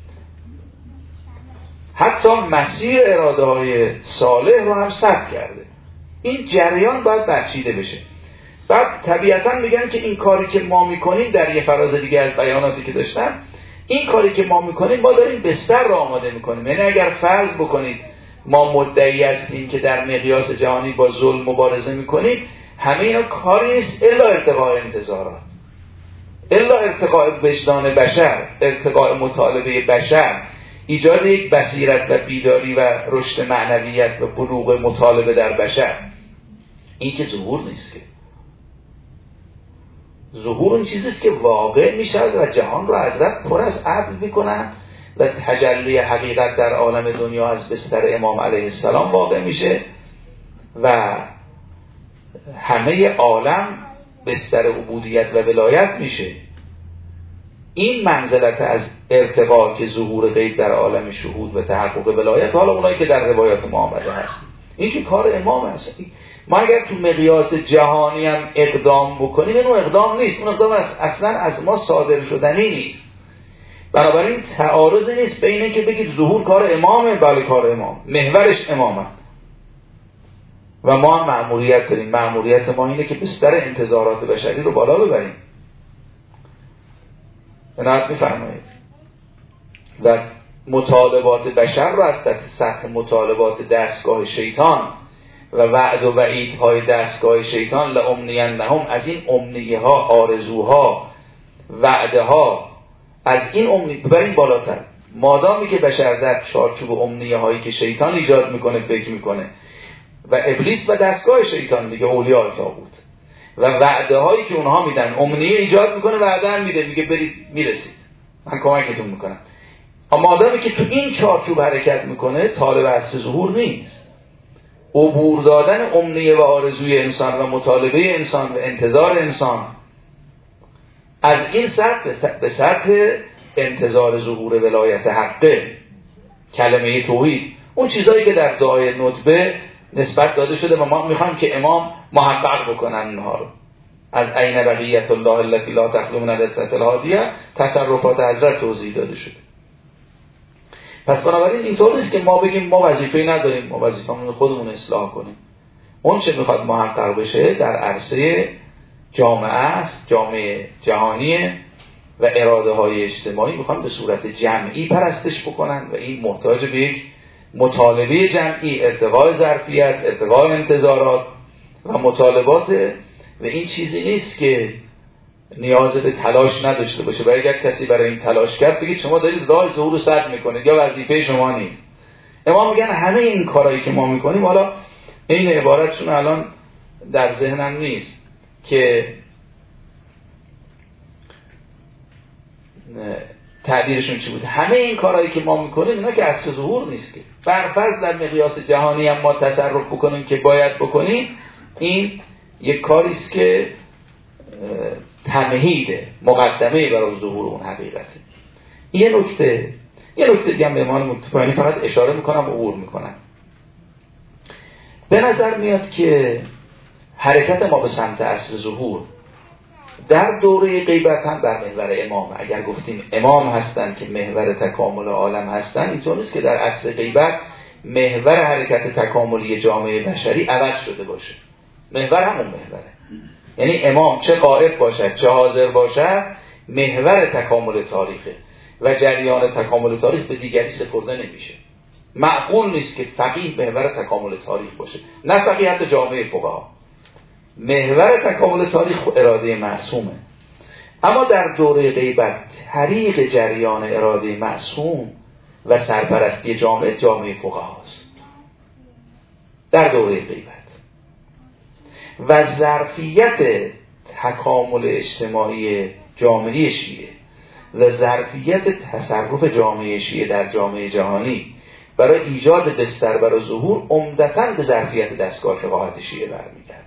حتی مسیر اراده های صالح رو هم سد کرده. این جریان باید بخشیده بشه. بعد طبیعتا میگن که این کاری که ما میکنیم، در یه فراز دیگه از بیاناتی که داشتم، این کاری که ما میکنیم ما داریم بستر رو آماده میکنیم. یعنی اگر فرض بکنید ما مدعی هستیم که در مقیاس جهانی با ظلم مبارزه میکنیم، همه اینا کاری است الا ارتقاء انتظارات، الا ارتقاء وجدان بشر، ارتقاء مطالبه بشر، ایجاد یک بصیرت و بیداری و رشد معنویت و بلوغ مطالبه در بشر. این که ظهور نیست. که ظهور اون چیزیست که واقع میشه و جهان رو حضرت پر از عدل میکنن و تجلی حقیقت در عالم دنیا از بستر امام علیه السلام واقع میشه و همه عالم بستر عبودیت و ولایت میشه. این منزلت از ارتقا که ظهور غیب در عالم شهود و تحقق ولایت، حالا اونایی که در روایات ما آمده هست، این که کار امام هست. ما اگر تو مقیاس جهانی هم اقدام بکنیم، این اون اقدام نیست، اون اقدام اصلا از ما صادر شدنی نیست. بنابراین تعارض نیست بین این که بگید ظهور کار امامه، بله کار امام، محورش امامه و ما هم مأموریت داریم. مأموریت ما اینه که بستر انتظارات بشری رو بالا ببریم. عنایت می‌فرمایید. و مطالبات بشر رو از سطح مطالبات دستگاه شیطان و وعد و وعیدهای دستگاه شیطان لأمنینهم، از این امنیه ها، آرزوها، وعده ها، از این امنیه ببرین بالاتر. مادامی که بشر در چارچوب امنیه هایی که شیطان ایجاد میکنه فکر میکنه و ابلیس و دستگاه شیطان دیگه اولیاء طاغوت و وعده هایی که اونها میدن، امنیه ایجاد میکنه، وعده هم میده، میگه برید میرسید، من کمکتون میکنم. اما آدمی که تو این چارچوب حرکت میکنه طالب اصل ظهور نیست. عبور دادن امنیه و آرزوی انسان و مطالبه انسان و انتظار انسان از این سطح به سطح انتظار ظهور ولایت حقه، کلمه توحید، اون چیزایی که در دعای ندبه نسبت داده شده و ما میخوایم که امام محقق بکنن اونها رو. از عین بقیت الله التي لا تخلو من الاسرة الهادیه تصرفات حضرت توضیح داده شده. پس بنابراین اینطور نیست که ما بگیم ما وظیفه نداریم، ما وظیفه‌مون خودمون اصلاح کنیم. اون چه میخواد محقق بشه در عرصه جامعه است، جامعه جهانیه و اراده های اجتماعی میخوان به صورت جمعی پرستش بکنن و این محتاج به یک مطالبه جمعی، ارتقاء ظرفیت، ارتقاء انتظارات و مطالبات و این چیزی نیست که نیاز به تلاش نداشته باشه. و اگر کسی برای این تلاش کرد بگید شما دارید راه ظهور رو سد میکنید یا وظیفه شما نیست. امام میگن همه این کارهایی که ما میکنیم، حالا این عبارتشون الان در ذهنم نیست که تعبیرشون چی بود، همه این کارهایی که ما میکنیم اینا که اصل ظهور نیست. که برفرض در مقیاس جهانی هم ما تصرف بکنیم که باید بکنیم، این یک کاری است که تمهیده، مقدمه برای ظهور اون حقیقته. یه نکته یه نکته دیگه هم به ایمان متفاهمی فقط اشاره میکنم و عبور میکنم. به نظر میاد که حرکت ما به سمت اصل ظهور در دوره غیبت هم در محور امام، اگر گفتیم امام هستن که محور تکامل عالم هستن، اینطور نیست که در اصل غیبت محور حرکت تکاملی جامعه بشری عوض شده باشه. محور همون محوره. یعنی امام چه غائب باشد چه حاضر باشد، محور تکامل تاریخه و جریان تکامل تاریخ به دیگری سپرده نمیشه. معقول نیست که فقیه محور تکامل تاریخ باشه، نه فقیه حتی جامعه فقها. محور تکامل تاریخ اراده معصومه. اما در دوره غیبت طریق جریان اراده معصوم و سرپرستی جامعه جامعه فقهاست در دوره غیبت. و ظرفیت تکامل اجتماعی جامعه شیعه و ظرفیت تصرف جامعه شیعه در جامعه جهانی برای ایجاد بستر برای ظهور عمدتاً به ظرفیت دستگاه فقاهت شیعه برمیگرده.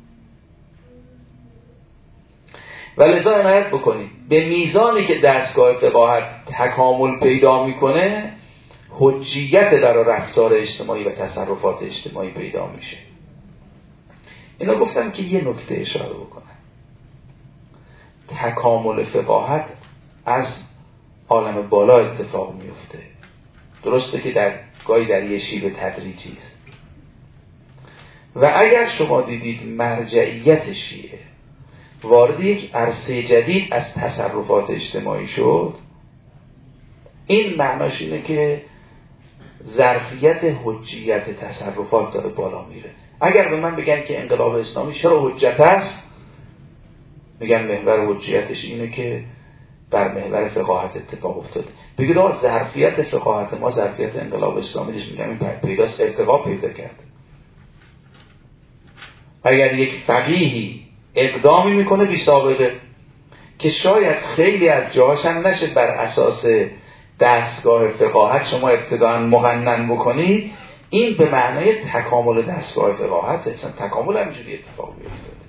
و لذا عنایت بکنید به میزانی که دستگاه فقاهت تکامل پیدا میکنه، حجیت برای رفتار اجتماعی و تصرفات اجتماعی پیدا میشه. اینا گفتم که یه نکته اشاره بکنم. تکامل فقاهت از عالم بالا اتفاق میفته. درسته که در گاهی در یه شیوه تدریجی است. و اگر شما دیدید مرجعیت شیعه وارد یک عرصه جدید از تصرفات اجتماعی شد، این معناش اینه که ظرفیت حجیت تصرفات داره بالا میره. اگر به من بگن که انقلاب اسلامی چرا حجت است، میگن محور حجیتش اینه که بر محور فقاهت اتفاق افتاده. بگید آقا ظرفیت فقاهت ما ظرفیت انقلاب اسلامی دیش، میگم این پیداست ارتقا پیدا کرده. اگر یک فقیهی اقدامی میکنه بی سابقه که شاید خیلی از جاهاش هم نشه بر اساس دستگاه فقاهت شما ابتداء مقنن بکنید، این به معنای تکامل دستگاه فقاهت اصلا تکامل همینجوری اتفاق میفته.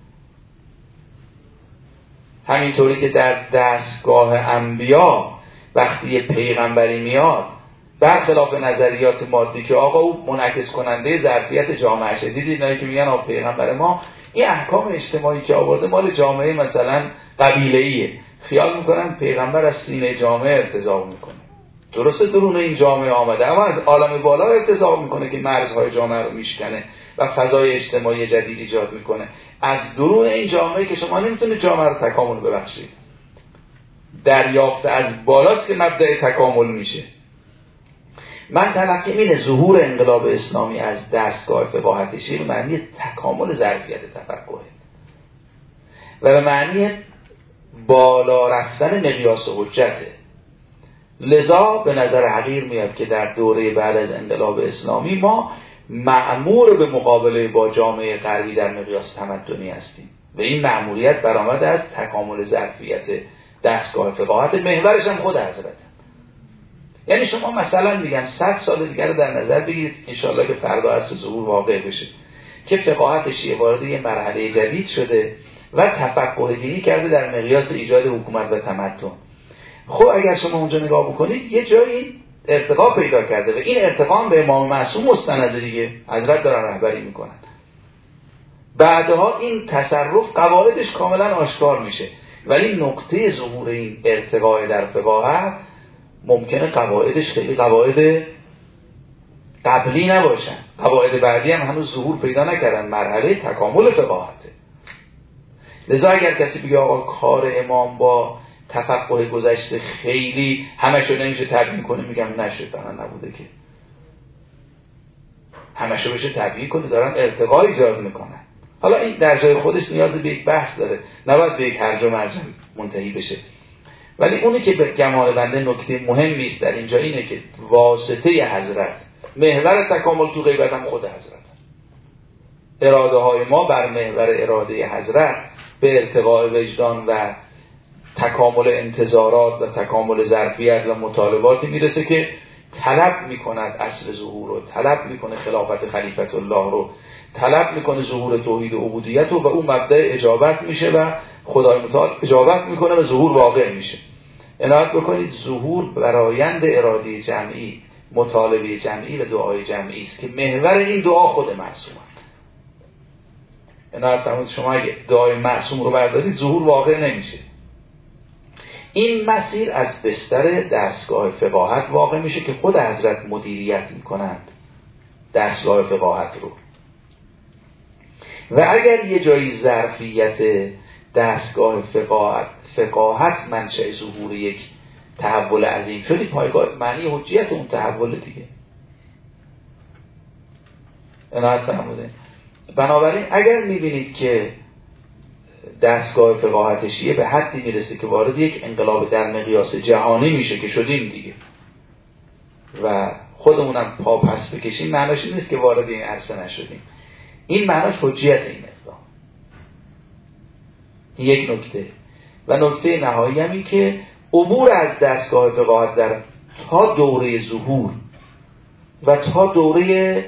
همینطوری که در دستگاه انبیا وقتی یه پیغمبری میاد برخلاف نظریات مادی که آقا او منعکس کننده ظرفیت جامعه شه، دیدید اینایی که میگن آقا پیغمبر ما این احکام اجتماعی که آورده مال جامعه مثلا قبیله‌ایه، خیال میکنن پیغمبر از سینه جامعه ارتضاع میکنه. درسته درون این جامعه آمده، اما از عالم بالا ارتضاع میکنه که مرزهای جامعه رو میشکنه و فضای اجتماعی جدید ایجاد میکنه. از درون این جامعه که شما نمیتونه جامعه رو تکامل ببخشید، دریافت از بالاست که مبدأ تکامل میشه. من تلقی اینه ظهور انقلاب اسلامی از دستگاه فقاهت شیعه به معنی تکامل ظرفیت تفکره و به معنی بالا رفتن مقیاس حجته. لذا به نظر حقیر میاد که در دوره بعد از انقلاب اسلامی ما مأمور به مقابله با جامعه غربی در مقیاس تمدنی هستیم و این مأموریت برآمده از تکامل ظرفیت دستگاه فقاهت، محورش هم خود حضرت. یعنی شما مثلا میگم صد سال دیگر رو در نظر بگیرید انشاءالله که فردا عصر ظهور واقع بشه که فقاهت شیعه وارد یه مرحله جدید شده و تفقه دینی کرده در مقیاس ایجاد حکومت و تمدن. خب اگر شما اونجا نگاه بکنید یه جایی ارتقا پیدا کرده و این ارتقا به امام معصوم مستنده دیگه، حضرت دارن رهبری میکنن. بعدها این تصرف قواعدش کاملا آشکار میشه، ولی نقطه ظهور این ارتقا در فقاهت ممکنه قواعدش خیلی قواعد قبلی نباشن، قواعد بعدی هم هنوز ظهور پیدا نکردن، مرحله تکامل فقاهته. لذا اگر کسی بگه آقا کار امام با تفقه گذشته خیلی همشو نمیشه تبیین کنه، میگم نشه، فقط نبوده که همشو بشه تبیین کنه، دارن ارتقا ایجاد میکنن. حالا این در جای خودش نیاز به یک بحث داره، نباید به یک هرج و مرج منتهی بشه. ولی اونی که به گمان بنده نکته مهمی است در اینجا اینه که واسطه حضرت، محور تکامل تو غیبت هم خود حضرت، اراده های ما بر محور اراده حضرت به ارتقاء وجدان و تکامل انتظارات و تکامل ظرفیت و مطالباتی میرسه که طلب میکند عصر ظهور رو، طلب میکنه خلافت خلیفت الله رو، طلب میکنه ظهور توحید و عبودیت رو و اون مبدأ اجابت میشه و خدای متعال اجابت میکنه و ظهور واقع میشه. عنایت بکنید ظهور برآیند اراده جمعی، مطالبه جمعی و دعای جمعی است که محور این دعا خود معصوم است. عنایت فرمودید شما اگه دعای معصوم رو بردارید ظهور واقع نمیشه. این مسیر از بستر دستگاه فقاهت واقع میشه که خود حضرت مدیریت میکنند دستگاه فقاهت رو. و اگر یه جایی ظرفیت دستگاه فقاهت فقاهت منشأ ظهور یک تحول عظیم شدی، پایگاه معنی حجیت اون تحول دیگه. عنایت فرمودین. بنابراین اگر میبینید که دستگاه فقاهت شیعه به حدی میرسه که وارد یک انقلاب در مقیاس جهانی میشه که شدیم دیگه و خودمونم پا پس بکشیم، معناش این نیست که وارد این عرصه نشدیم. این معناش حجیت این اقدام. یک نکته. و نکته نهایی هم این که عبور از دستگاه فقاهت در تا دوره ظهور و تا دوره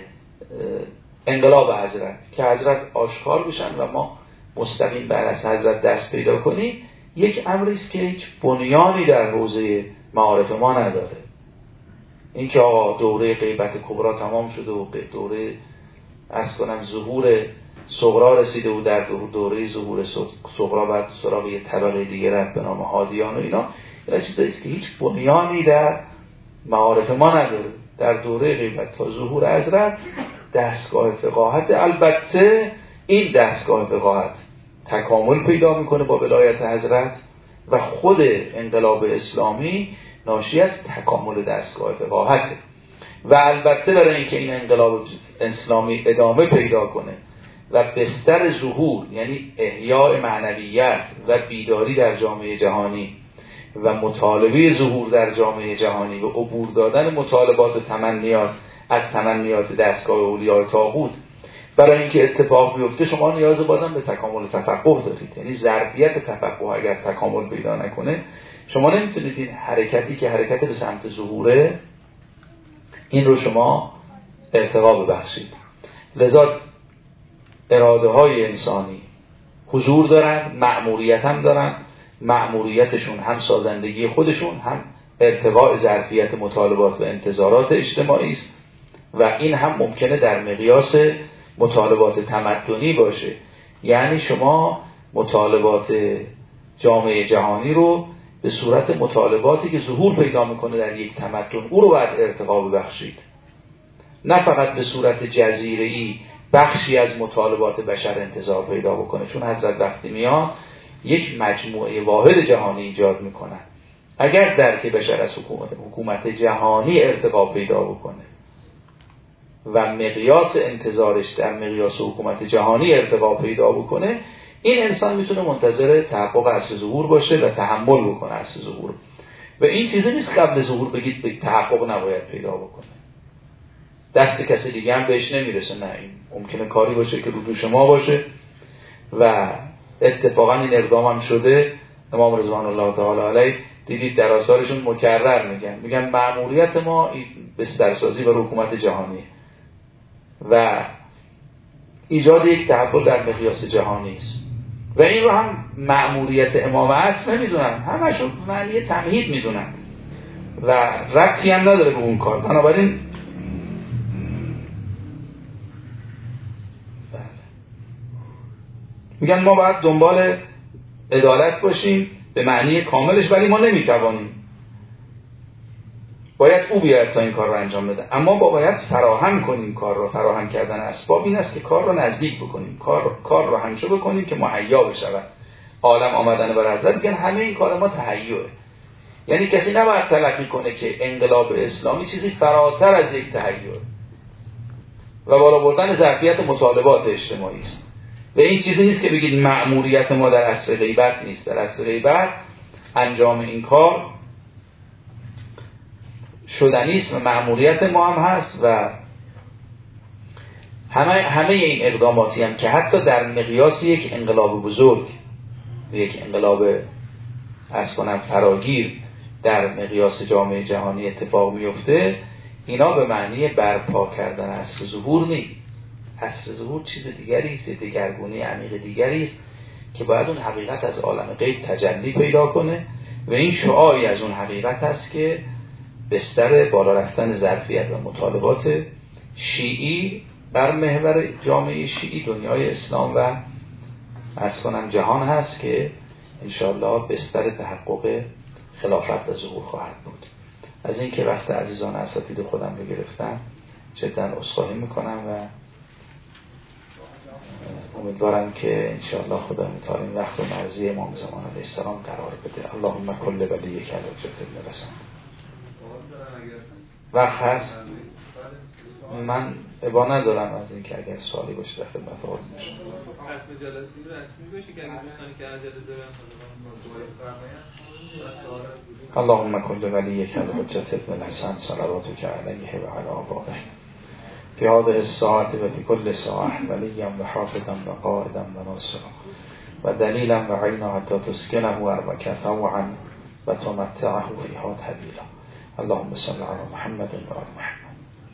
انقلاب حضرت که حضرت آشکار بشن و ما مستقیم بر از حضرت دست پیدا کنیم، یک امری است که هیچ بنیانی در حوزه معارف ما نداره. این که آقا دوره غیبت کبرا تمام شده و دوره از کنم ظهور صغرا رسیده و در دوره ظهور صغرا بعد سراغ یه طبقه دیگه رفت به نام هادیان و اینا، اینا چیزایی است که هیچ بنیانی در معارف ما نداره. در دوره غیبت تا ظهور حضرت دستگاه فقاهت، البته این دستگاه فقاهت تکامل پیدا میکنه با ولایت حضرت و خود انقلاب اسلامی ناشی از تکامل دستگاه فقاهت و البته برای اینکه این انقلاب اسلامی ادامه پیدا کنه و بستر ظهور یعنی احیاء معنویت و بیداری در جامعه جهانی و مطالبه ظهور در جامعه جهانی و عبور دادن مطالبات و تمنیات از تمنیات دستگاه اولیاء طاغوت برای اینکه اتفاق بیفته، شما نیاز بازم به تکامل تفقه دارید. یعنی ظرفیت تفقه اگر تکامل پیدا نکنه، شما نمیتونید این حرکتی که حرکت به سمت ظهوره این رو شما ارتقا ببخشید. لذا اراده های انسانی حضور دارن، مأموریت هم دارن. مأموریتشون هم سازندگی خودشون، هم ارتقاء ظرفیت مطالبات و انتظارات اجتماعی است و این هم ممکنه در مقیاس مطالبات تمدنی باشه. یعنی شما مطالبات جامعه جهانی رو به صورت مطالباتی که ظهور پیدا میکنه در یک تمدن، او رو باید ارتقا ببخشید، نه فقط به صورت جزیره‌ای بخشی از مطالبات بشر انتظار پیدا بکنه. چون حضرت وقتی میان یک مجموعه واحد جهانی ایجاد میکنن. اگر درک بشر از حکومت, حکومت جهانی ارتقا پیدا بکنه و مقیاس انتظارش در مقیاس حکومت جهانی ارتقا پیدا بکنه، این انسان میتونه منتظر تحقق اصل ظهور باشه و تحمل بکنه اصل ظهور. و این چیزی نیست قبل ظهور بگید به تحقق نباید پیدا بکنه، دست کسی دیگه هم بهش نمیرسه. نه، این ممکنه کاری باشه که رو دوش ما باشه و اتفاقا این اقدام هم شده. امام رضوان الله تعالی علیه دیدید در آثارشون مکرر میگن میگن مأموریت ما بسترسازی و حکومت جهانی و ایجاد یک تحول در مقیاس جهانی است. و این رو هم مأموریت امام عصر نمیدونن، همشون معنی تمهید میدونن و ربطی هم نداره به اون کار. بنابراین میگن ما باید دنبال عدالت باشیم به معنی کاملش، ولی ما نمیتوانیم، باید او بیاید تا این کار رو انجام بده. اما با باید فراهم کنیم کار رو. فراهم کردن اسباب این است که کار رو نزدیک بکنیم، کار کار رو همیشه بکنیم که مهیا بشود. عالم آمدن بر حضرت میگن همه این کار ما تهیئه. یعنی کسی نباید تلقی کنه که انقلاب اسلامی چیزی فراتر از یک تهیئه و بالا بردن ظرفیت مطالبات اجتماعی است. و این چیزی نیست که بگید مأموریت ما در عصر غیبت نیست. در عصر غیبت انجام این کار شدنی است و مأموریت ما هم هست و همه همه این اقداماتی هم که حتی در مقیاس یک انقلاب بزرگ، یک انقلاب از کنم فراگیر در مقیاس جامعه جهانی اتفاق میفته، اینا به معنی برپا کردن عصر ظهور نیست. عصر ظهور چیز دیگری است، دگرگونی عمیق دیگری است که باید اون حقیقت از عالم غیب تجلی پیدا کنه و این شعاعی از اون حقیقت است که بستر بالا رفتن ظرفیت و مطالبات شیعی بر محور جامعه شیعی دنیای اسلام و از کنم جهان هست که انشاءالله بستر تحقق خلافت و ظهور خواهد بود. از این که وقت عزیزان اساتید خودم رو گرفتم جدا عذرخواهی میکنم و امیدوارم که انشاءالله خدا متعال این وقت و مرضی امام زمان علیه السلام قرار بده. اللهم کل ولیک علی جد الرسول. وقت هست؟ من ابا ندارم از اینکه اگر سوالی باشه در خدمت عرض میشه. ختم جلسه رسمی باشه که اگر دوستانی که عجله دارن دعای فرمایند. اللهم کن لولیک الحجة ابن الحسن صلواتک علیه و علی آبائه فی هذه الساعة و فی کل ساعة ولیا و حافظا و قائدا و ناصرا و دلیلا و عینا حتی تسکنه و کطوعا و تمتعه فیها طویلا. اللهم صل علی محمد و آل محمد.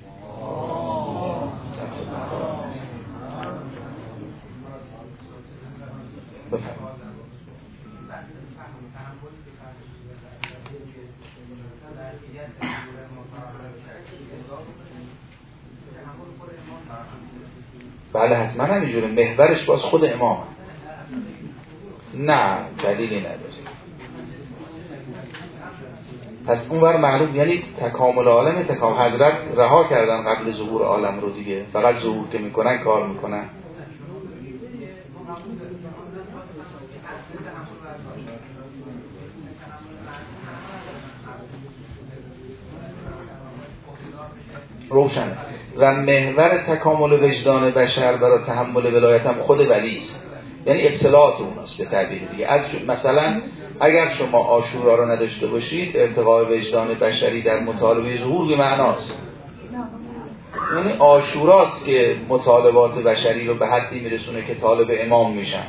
بفرمایید. بله حتما همینجوره. محورش باز خود امام. نه دلیلی نداره. پس اونور معلوم یعنی تکامل عالم تکامل حضرت رها کردن قبل ظهور عالم رو دیگه، فقط ظهور که میکنن کار میکنن. روشنه. و محور تکامل وجدان بشر برای تحمل ولایت هم خود ولی است، یعنی ابتلاعات اوناست به تعبیر دیگه. از مثلا اگر شما عاشورا رو نداشته باشید، ارتقاء وجدان بشری در مطالبه ظهور به معناست، یعنی عاشوراست که مطالبات بشری رو به حدی میرسونه که طالب امام میشن.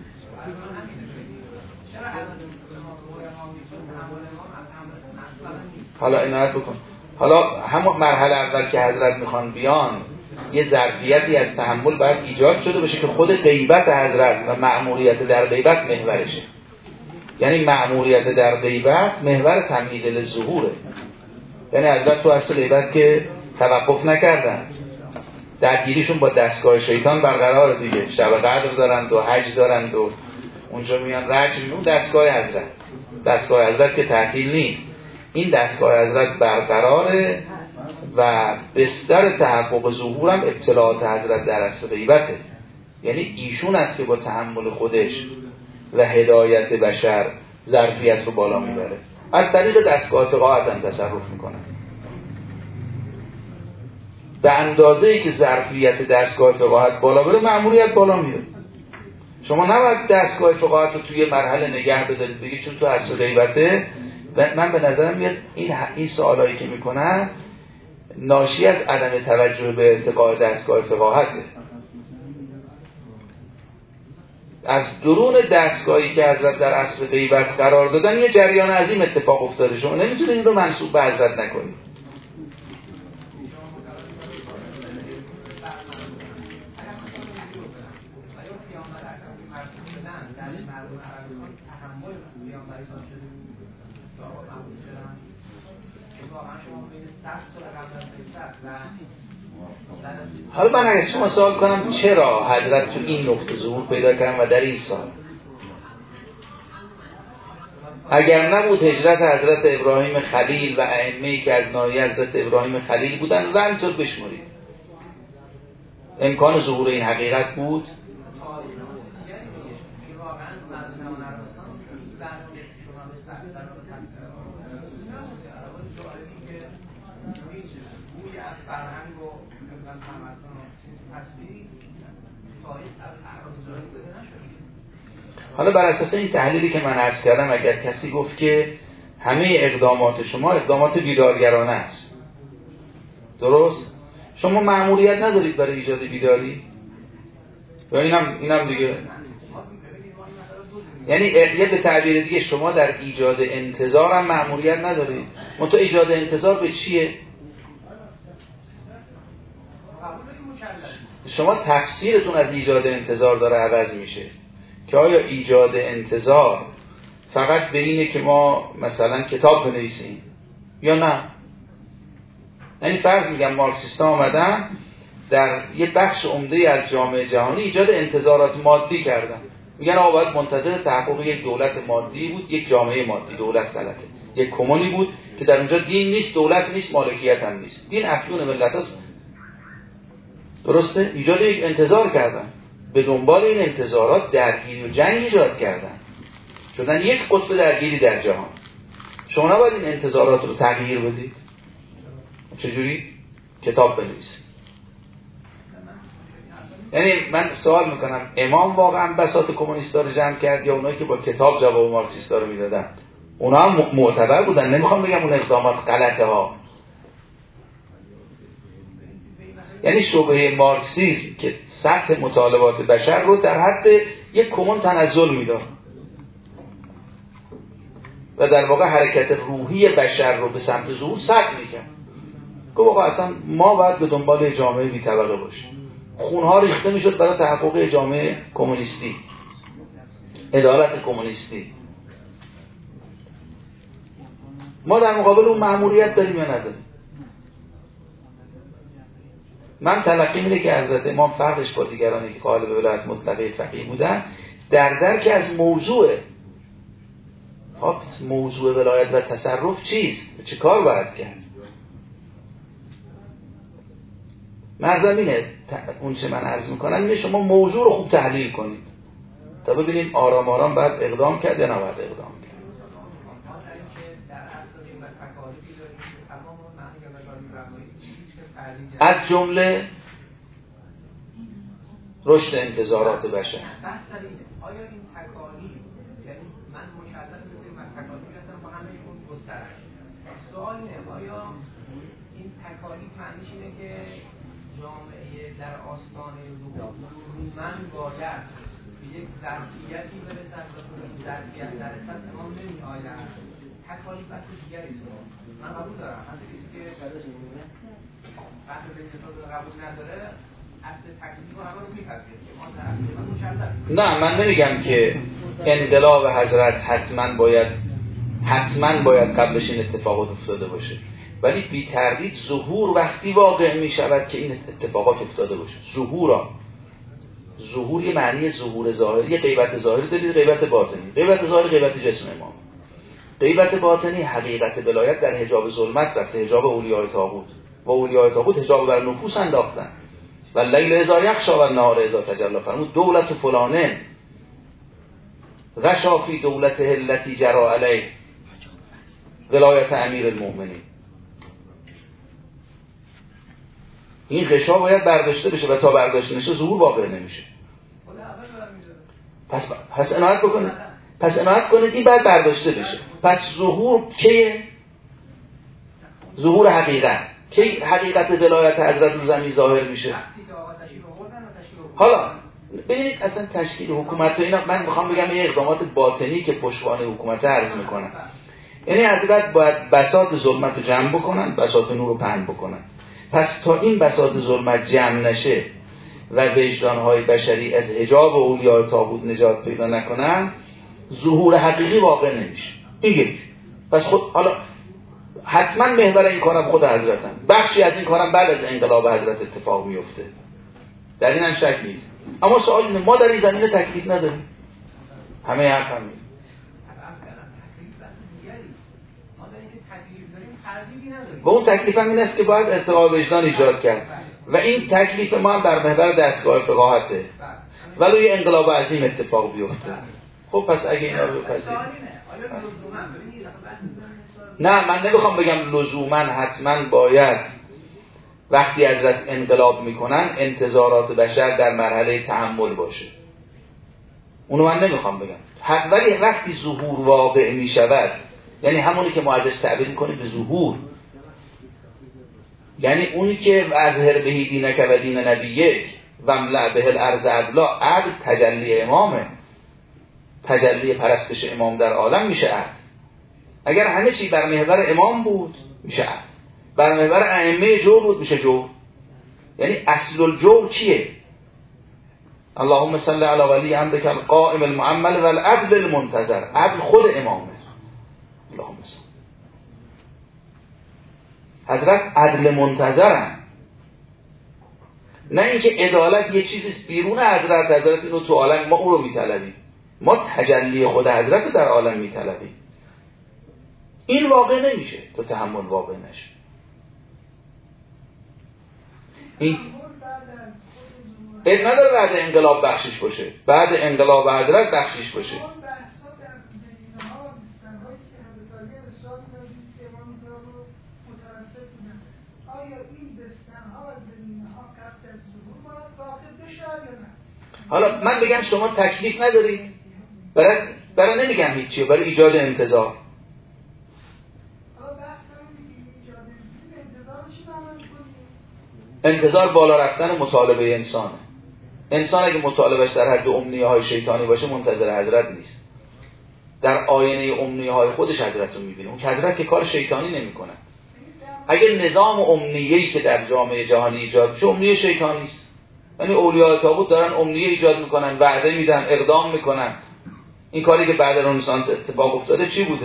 حالا عنایت بکن. حالا همون مرحله اول که حضرت میخوان بیان، یه ظرفیتی از تحمل باید ایجاد شده باشه که خود غیبت حضرت و مأموریت در غیبت محورشه. یعنی مأموریت در غیبت محور تمهید للظهوره. یعنی حضرت تو اصل غیبت که توقف نکردن، درگیریشون با دستگاه شیطان برقرار دیگه. شب قدر دارند و حج دارند و اونجا میان رجم، اون دستگاه حضرت. دستگاه حضرت که تعطیل نیست، این دستگاه حضرت برقراره و بستر تحقق ظهورم ابتلاعات حضرت در اصل غیبته. یعنی ایشون است که با تحمل خودش و هدایت بشر ظرفیت رو بالا میبره، از طریق دستگاه فقاهت هم تصرف میکنه. به اندازه ای که ظرفیت دستگاه فقاهت بالا بره، مأموریت بالا میره. شما نباید دستگاه فقاهت رو توی مرحله نگه بدارید بگید چون تو اصل غیبته. من به نظرم میاد این این سوالایی که میکنن ناشی از عدم توجه به ارتقاء دستگاه فقاهته. از درون دستگاهی که حضرت در اصل غیبت قرار دادن یه جریان عظیم اتفاق افتاده. شما نمیتونید این رو منسوب به حضرت نکنید. حالا من اگه شما سوال کنم چرا حضرت تو این نقطه ظهور پیدا کردن و در این سال، اگر نبود هجرت حضرت ابراهیم خلیل و ائمه‌ای که از ناحیه حضرت ابراهیم خلیل بودن و همینطور بشمرید، امکان ظهور این حقیقت بود؟ حالا بر اساس این تحلیلی که من عرض کردم، اگر کسی گفت که همه اقدامات شما اقدامات بیدارگرانه است، درست؟ شما مأموریت ندارید برای ایجاد بیداری؟ یا اینم اینم دیگه، یعنی یه به تعبیر دیگه شما در ایجاد انتظار هم مأموریت ندارید. منتها ایجاد انتظار به چیه؟ شما تفسیرتون از ایجاد انتظار داره عوض میشه که آیا ایجاد انتظار فقط به اینه که ما مثلا کتاب بنویسیم یا نه. یعنی فرض میگم مارکسیستا آمدن در یه بخش عمده از جامعه جهانی ایجاد انتظارات مادی کردن، میگن آقا باید منتظر تحقق یک دولت مادی بود، یک جامعه مادی، دولت غلطه، یک کمونی بود که در اونجا دین نیست، دولت نیست، مالکیت هم نیست، دین افیون ملت است. درسته؟ ایجاد یک انتظار کردن، به دنبال این انتظارات درگیری و جنگ ایجاد کردن، شدن یک قطب درگیری در جهان. شما نباید این انتظارات رو تغییر بدید. چجوری؟ کتاب بنویسید. یعنی من سوال میکنم امام واقعا بساط کمونیستا رو جمع کرد یا اونایی که با کتاب جواب مارکسیستا رو میدادن؟ اونا هم معتبر بودن، نمیخوام بگم اون اقدامات غلطه ها. یعنی شبهه مارکسیسم که سطح مطالبات بشر رو در حد یک کمون تنزل میداد و در واقع حرکت روحی بشر رو به سمت ظهور سد میکرد. گفت آقا اصلا ما باید به دنبال جامعه بی طبقه باشیم. خونها ریخته میشد برای تحقق جامعه کمونیستی، عدالت کمونیستی. ما در مقابل اون مأموریت داریم یا نداریم؟ من تلقی اینه که حضرت امام فرقش با دیگرانی که قائل به ولایت مطلقه فقیه بودن در درک از موضوع موضوع ولایت و تصرف چیست؟ چه کار باید کرد؟ مرزم اینه، اون چه من عرض میکنم اینه شما موضوع رو خوب تحلیل کنید تا ببینیم آرام آرام باید اقدام کرد یا نباید اقدام کرد. از جمله رشد انتظارات بشر. آیا این تکالیف، یعنی من مشخص می‌کنم من تکالیف هستم با همه اون گسترش. سوال اینه آیا این تکالیف معنیش اینه که جامعه در آستانه ظهور من باید به یک ظرفیتی برسد و این ظرفیت در سطح ما نمی‌آید؟ تکالیف بحث دیگری است. من قبول دارم هر کسی که بحث اقتصاد قبول نداره اصل تکلیف رو همه رو می‌پذیره که ما در اصل من مشخص. نه من نمیگم که انقلاب حضرت حتما باید حتما باید قبلش این اتفاقات افتاده باشه، ولی بی تردید ظهور وقتی واقع می شود که این اتفاقات افتاده باشه. ظهورا ظهور یه معنی ظهور ظاهری، غیبت ظاهری دارید، غیبت باطنی. غیبت ظاهری غیبت جسم امام، غیبت باطنی حقیقت ولایت در حجاب ظلمت رفته، حجاب اولیاء طاغوت. و اولیاء طاغوت حجاب بر نفوس انداختن و لیل اذا یغشی و النهار اذا تجلی. فرمود دولت فلانه غشا فی دولته التي جرى علیه ولایت امیر المؤمنین. این غشا باید برداشته بشه و تا برداشته نشه ظهور واقع نمیشه. پس پس عنایت بکنید پس عنایت کنید این باید برداشته بشه. پس ظهور که ظهور حقیقت که حقیقت ولایت حضرت رو زمین ظاهر میشه. حالا ببینید اصلا تشکیل حکومت و اینا، من میخوام بگم یه اقدامات باطنی که پشتوانه حکومت عرض میکنن. یعنی حضرت باید بساط ظلمت رو جمع بکنن، بساط نور رو پهن بکنن. پس تا این بساط ظلمت جمع نشه و وجدانهای بشری از حجاب اولیاء طاغوت نجات پیدا نکنن، ظهور حقیقی واقع نمیشه. این یک. پس خود حالا حتما محور این کارم خود حضرتن، بخشی از این کارم بعد از انقلاب حضرت اتفاق میفته، در این هم شک نیست. اما سوال اینه ما در این زمینه تکلیف نداریم. همه حرف هم میگه و اون تکلیف هم این است که باید ارتقا وجدان ایجاد کرد و این تکلیف ما هم در محور دستگاه فقاهته، ولی یه انقلاب عظیم اتفاق بیفته. خب پس اگه اینا رو بپذیریم، نه من نمیخوام بگم لزوما حتما باید وقتی حضرت انقلاب میکنن انتظارات بشر در مرحله تحمل باشه، اونو من نمیخوام بگم. ولی وقتی ظهور واقع میشود، یعنی همونی که ما ازش تعبیر میکنیم به ظهور، یعنی اونی که اظهر بهی دینک و دین نبیک و املأ به الارض عدلا، عدل تجلی امامه، تجلی پرستش امام در عالم میشه عدل. اگر همه چی بر محور امام بود میشه عدل، بر محور ائمه جور بود میشه جور. یعنی اصل الجور چیه؟ اللهم صل علی ولی عمدک القائم المعمل و العدل المنتظر. عدل خود امامه. اللهم صل. حضرت عدل منتظرن، نه اینکه عدالت یه چیزی بیرون حضرت، حضرت اینو تو عالم ما اون رو میطلبیم، ما تجلی خود حضرت رو در عالم میطلبیم. این واقع نمیشه تا تحمل واقع نشه. این این نداره بعد انقلاب بخشش باشه، بعد انقلاب حضرت بخشش باشه. آیا این بستنها و زمینه‌ها قبل از ظهور باید واقع بشه یا نه؟ حالا من بگم شما تکلیف ندارید، برای برای نمیگم هیچی، برای ایجاد انتظار. انتظار بالا رفتن مطالبه انسانه. انسان اگه مطالبهش در حد امنیه های شیطانی باشه منتظر حضرت نیست. در آینه امنیه های خودش حضرت رو میبینه. اون حضرت که کار شیطانی نمیکنه. اگه نظام امنیه‌ای که در جامعه جهانی ایجاد بشه امنیه شیطانی است. یعنی اولیاء طاغوت دارن امنیه ایجاد میکنن، وعده میدن، اقدام میکنن. این کاری که بعد از رنسانس اتفاق افتاده چی بوده؟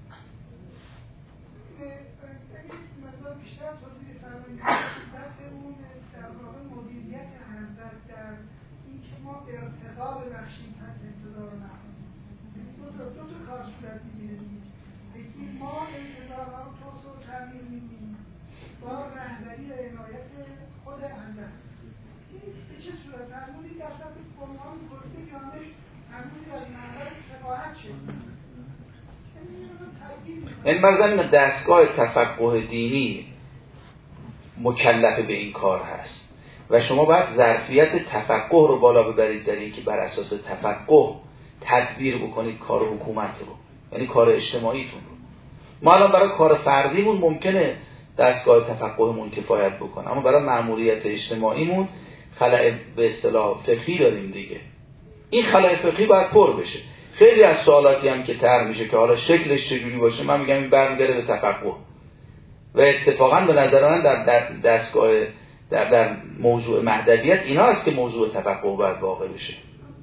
این برزمین دستگاه تفقه دینی مکلف به این کار هست و شما باید ظرفیت تفقه رو بالا ببرید در این که بر اساس تفقه تدبیر بکنید کار حکومت رو، یعنی کار اجتماعیتون رو. ما الان برای کار فردیمون ممکنه دستگاه تفقهمون کفایت بکنه، اما برای مأموریت اجتماعیمون خلأ به اصطلاح فقهی داریم دیگه. این خلأ فقهی باید پر بشه. خیلی از سوالاتی هم که طرح میشه که حالا شکلش چجوری باشه، من میگم این برمیگرده به تفقه و اتفاقا به نظر من در, در دستگاه در, در موضوع مهدویت اینا هست که موضوع تفقه باید واقع بشه.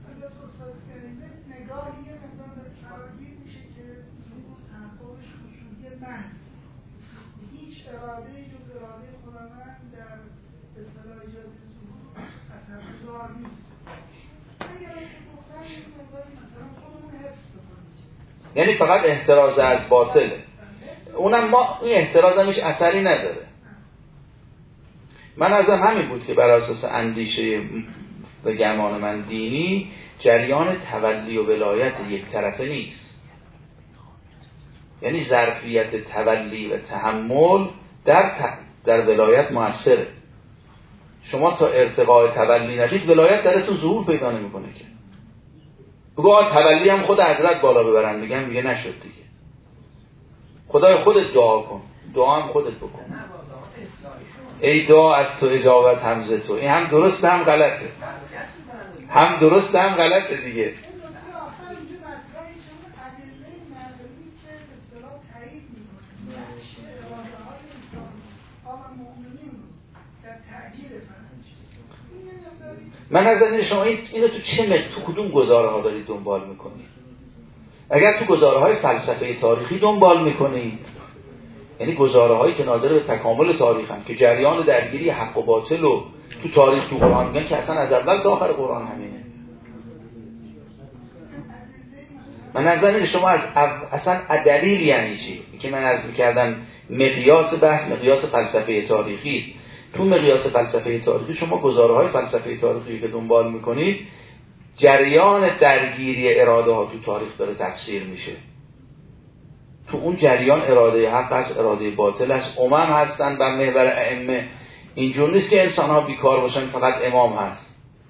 یعنی فقط احتراز از باطله. اونم ما این احتراز همش اثری نداره. من ازم همین بود که بر اساس اندیشه و گمان من دینی جریان تولی و ولایت یک طرفه نیست. یعنی ظرفیت تولی و تحمل در در ولایت موثره. شما تا ارتقاء تولی نشید ولایت درتون ظهور پیدا نمیکنه که. بگو آ تولی هم خود حضرت بالا ببرن، میگم میگه نشد دیگه. خدای خودت دعا کن، دعا هم خودت بکن. ای دعا از تو اجابت همزه تو. این هم درست هم غلطه. هم درست هم غلطه دیگه. من از این شما اینو تو چه مت تو کدوم گزاره ها دارید دنبال میکنید؟ اگر تو گزاره های فلسفه تاریخی دنبال میکنید، یعنی گزاره هایی که ناظر به تکامل تاریخ هم که جریان درگیری حق و باطل و تو تاریخ تو قرآن میگن که اصلا از اول تا آخر قرآن همینه. من از این شما از اصلا دلیل یعنی چی؟ که من عرض میکردم مقیاس بحث مقیاس فلسفه تاریخی است. تو مقیاس فلسفه تاریخی شما گزاره‌های فلسفه تاریخی که دنبال میکنید جریان درگیری اراده ها تو تاریخ داره تفسیر میشه. تو اون جریان اراده حق است، اراده باطل است، امم هستن بر محور ائمه. اینجور نیست که انسان ها بیکار باشن فقط امام هست.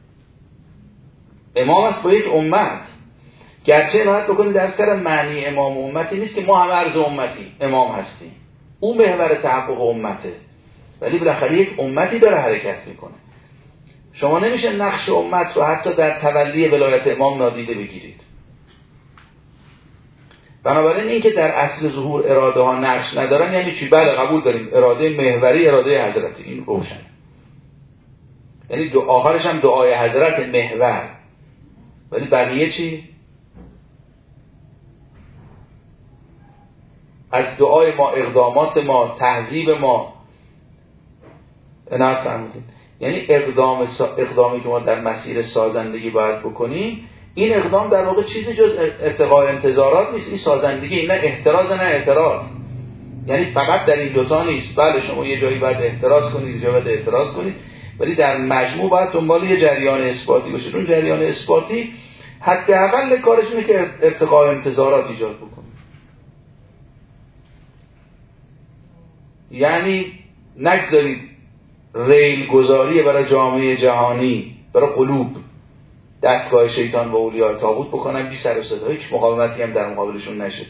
امام هست با یک امت. گرچه عنایت بکنید درست کردن معنی امام و امتی نیست که ما هم عرض امتی امام هستیم. اون محور تحقق امته. ولی بالاخره یک امتی داره حرکت میکنه. شما نمیشه نقش امت رو حتی در تولی ولایت امام نادیده بگیرید. بنابراین این که در اصل ظهور اراده ها نقش ندارن یعنی چی؟ بله قبول داریم اراده محوری اراده حضرت، این روشن. یعنی دو آخرش هم دعای حضرت محور. ولی بقیه چی؟ از دعای ما، اقدامات ما، تهذیب ما عنایت فرمودید. یعنی اقدام سا... اقدامی که ما در مسیر سازندگی باید بکنیم، این اقدام در واقع چیزی جز ارتقاء انتظارات نیست. این سازندگی این نه احتراز نه اعتراض. یعنی فقط در این دوتا نیست. بله شما یه جایی باید احتراز کنید، یه جایی باید اعتراض کنید، ولی در مجموع باید دنبال یه جریان اثباتی باشید. اون جریان اثباتی حداقل کارش اینه که ارتقاء انتظارات ایجاد بکنه. یعنی نگذارید ریل گذاری برای جامعه جهانی، برای قلوب، دستگاه شیطان و اولیاء طاغوت بکنن بی سر و صدا، هیچ مقاومتی هم در مقابلشون نشه.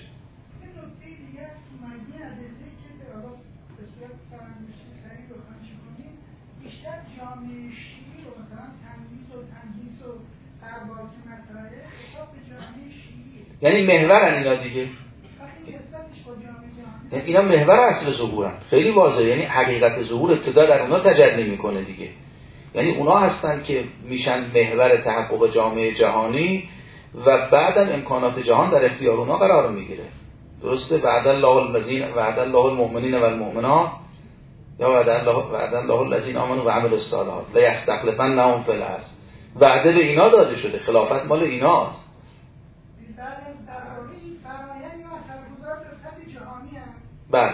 یعنی محورن اینا دیگه، اینا محور اصل ظهورن، خیلی واضحه. یعنی حقیقت ظهور ابتدا در اونا تجلی میکنه دیگه، یعنی اونا هستن که میشن محور تحقق جامعه جهانی و بعدم امکانات جهان در اختیار اونا قرار میگیره. درسته؟ وعد الله المزین، وعد الله المؤمنین و المؤمنات، یا وعد الله وعد الله الذین آمنوا و عملوا الصالحات لا یستخلفنهم فی الارض. وعده به اینا داده شده، خلافت مال ایناست. بله.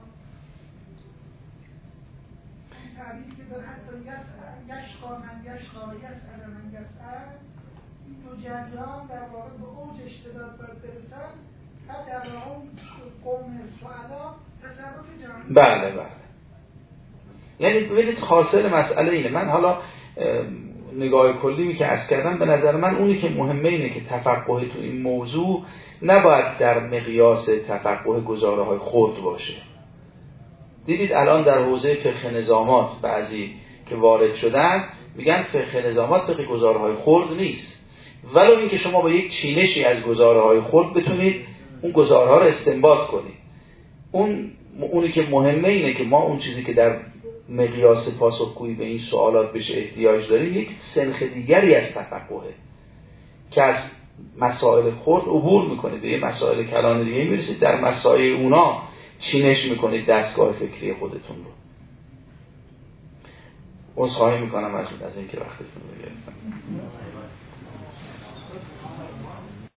جریان در واقع به اوج اشتداد باید برسن، بعد در واقع قوم سعدا تصرف جهانی. بله بله. یعنی ببینید حاصل مسئله اینه. من حالا نگاه کلی که عرض کردم، به نظر من اونی که مهمه اینه که تفقه تو این موضوع نباید در مقیاس تفقه گزاره های خرد باشه. دیدید الان در حوزه فقه نظامات بعضی که وارد شدن میگن فقه نظامات فقه گزاره های خرد نیست، ولو اینکه شما با یک چینشی از گزاره های خرد بتونید اون گزاره ها رو استنباط کنید. اون اونی که مهمه اینه که ما اون چیزی که در مقیاس پاسخگویی به این سوالات بهش احتیاج داریم یک سنخ دیگری از تفقهه که از مسائل خرد عبور میکنید به یه مسائل کلان دیگه میرسید، در مسائل اونا چینش میکنید دستگاه فکری خودتون رو. عذرخواهی میکنم از اینکه وقتتون رو گرفتم.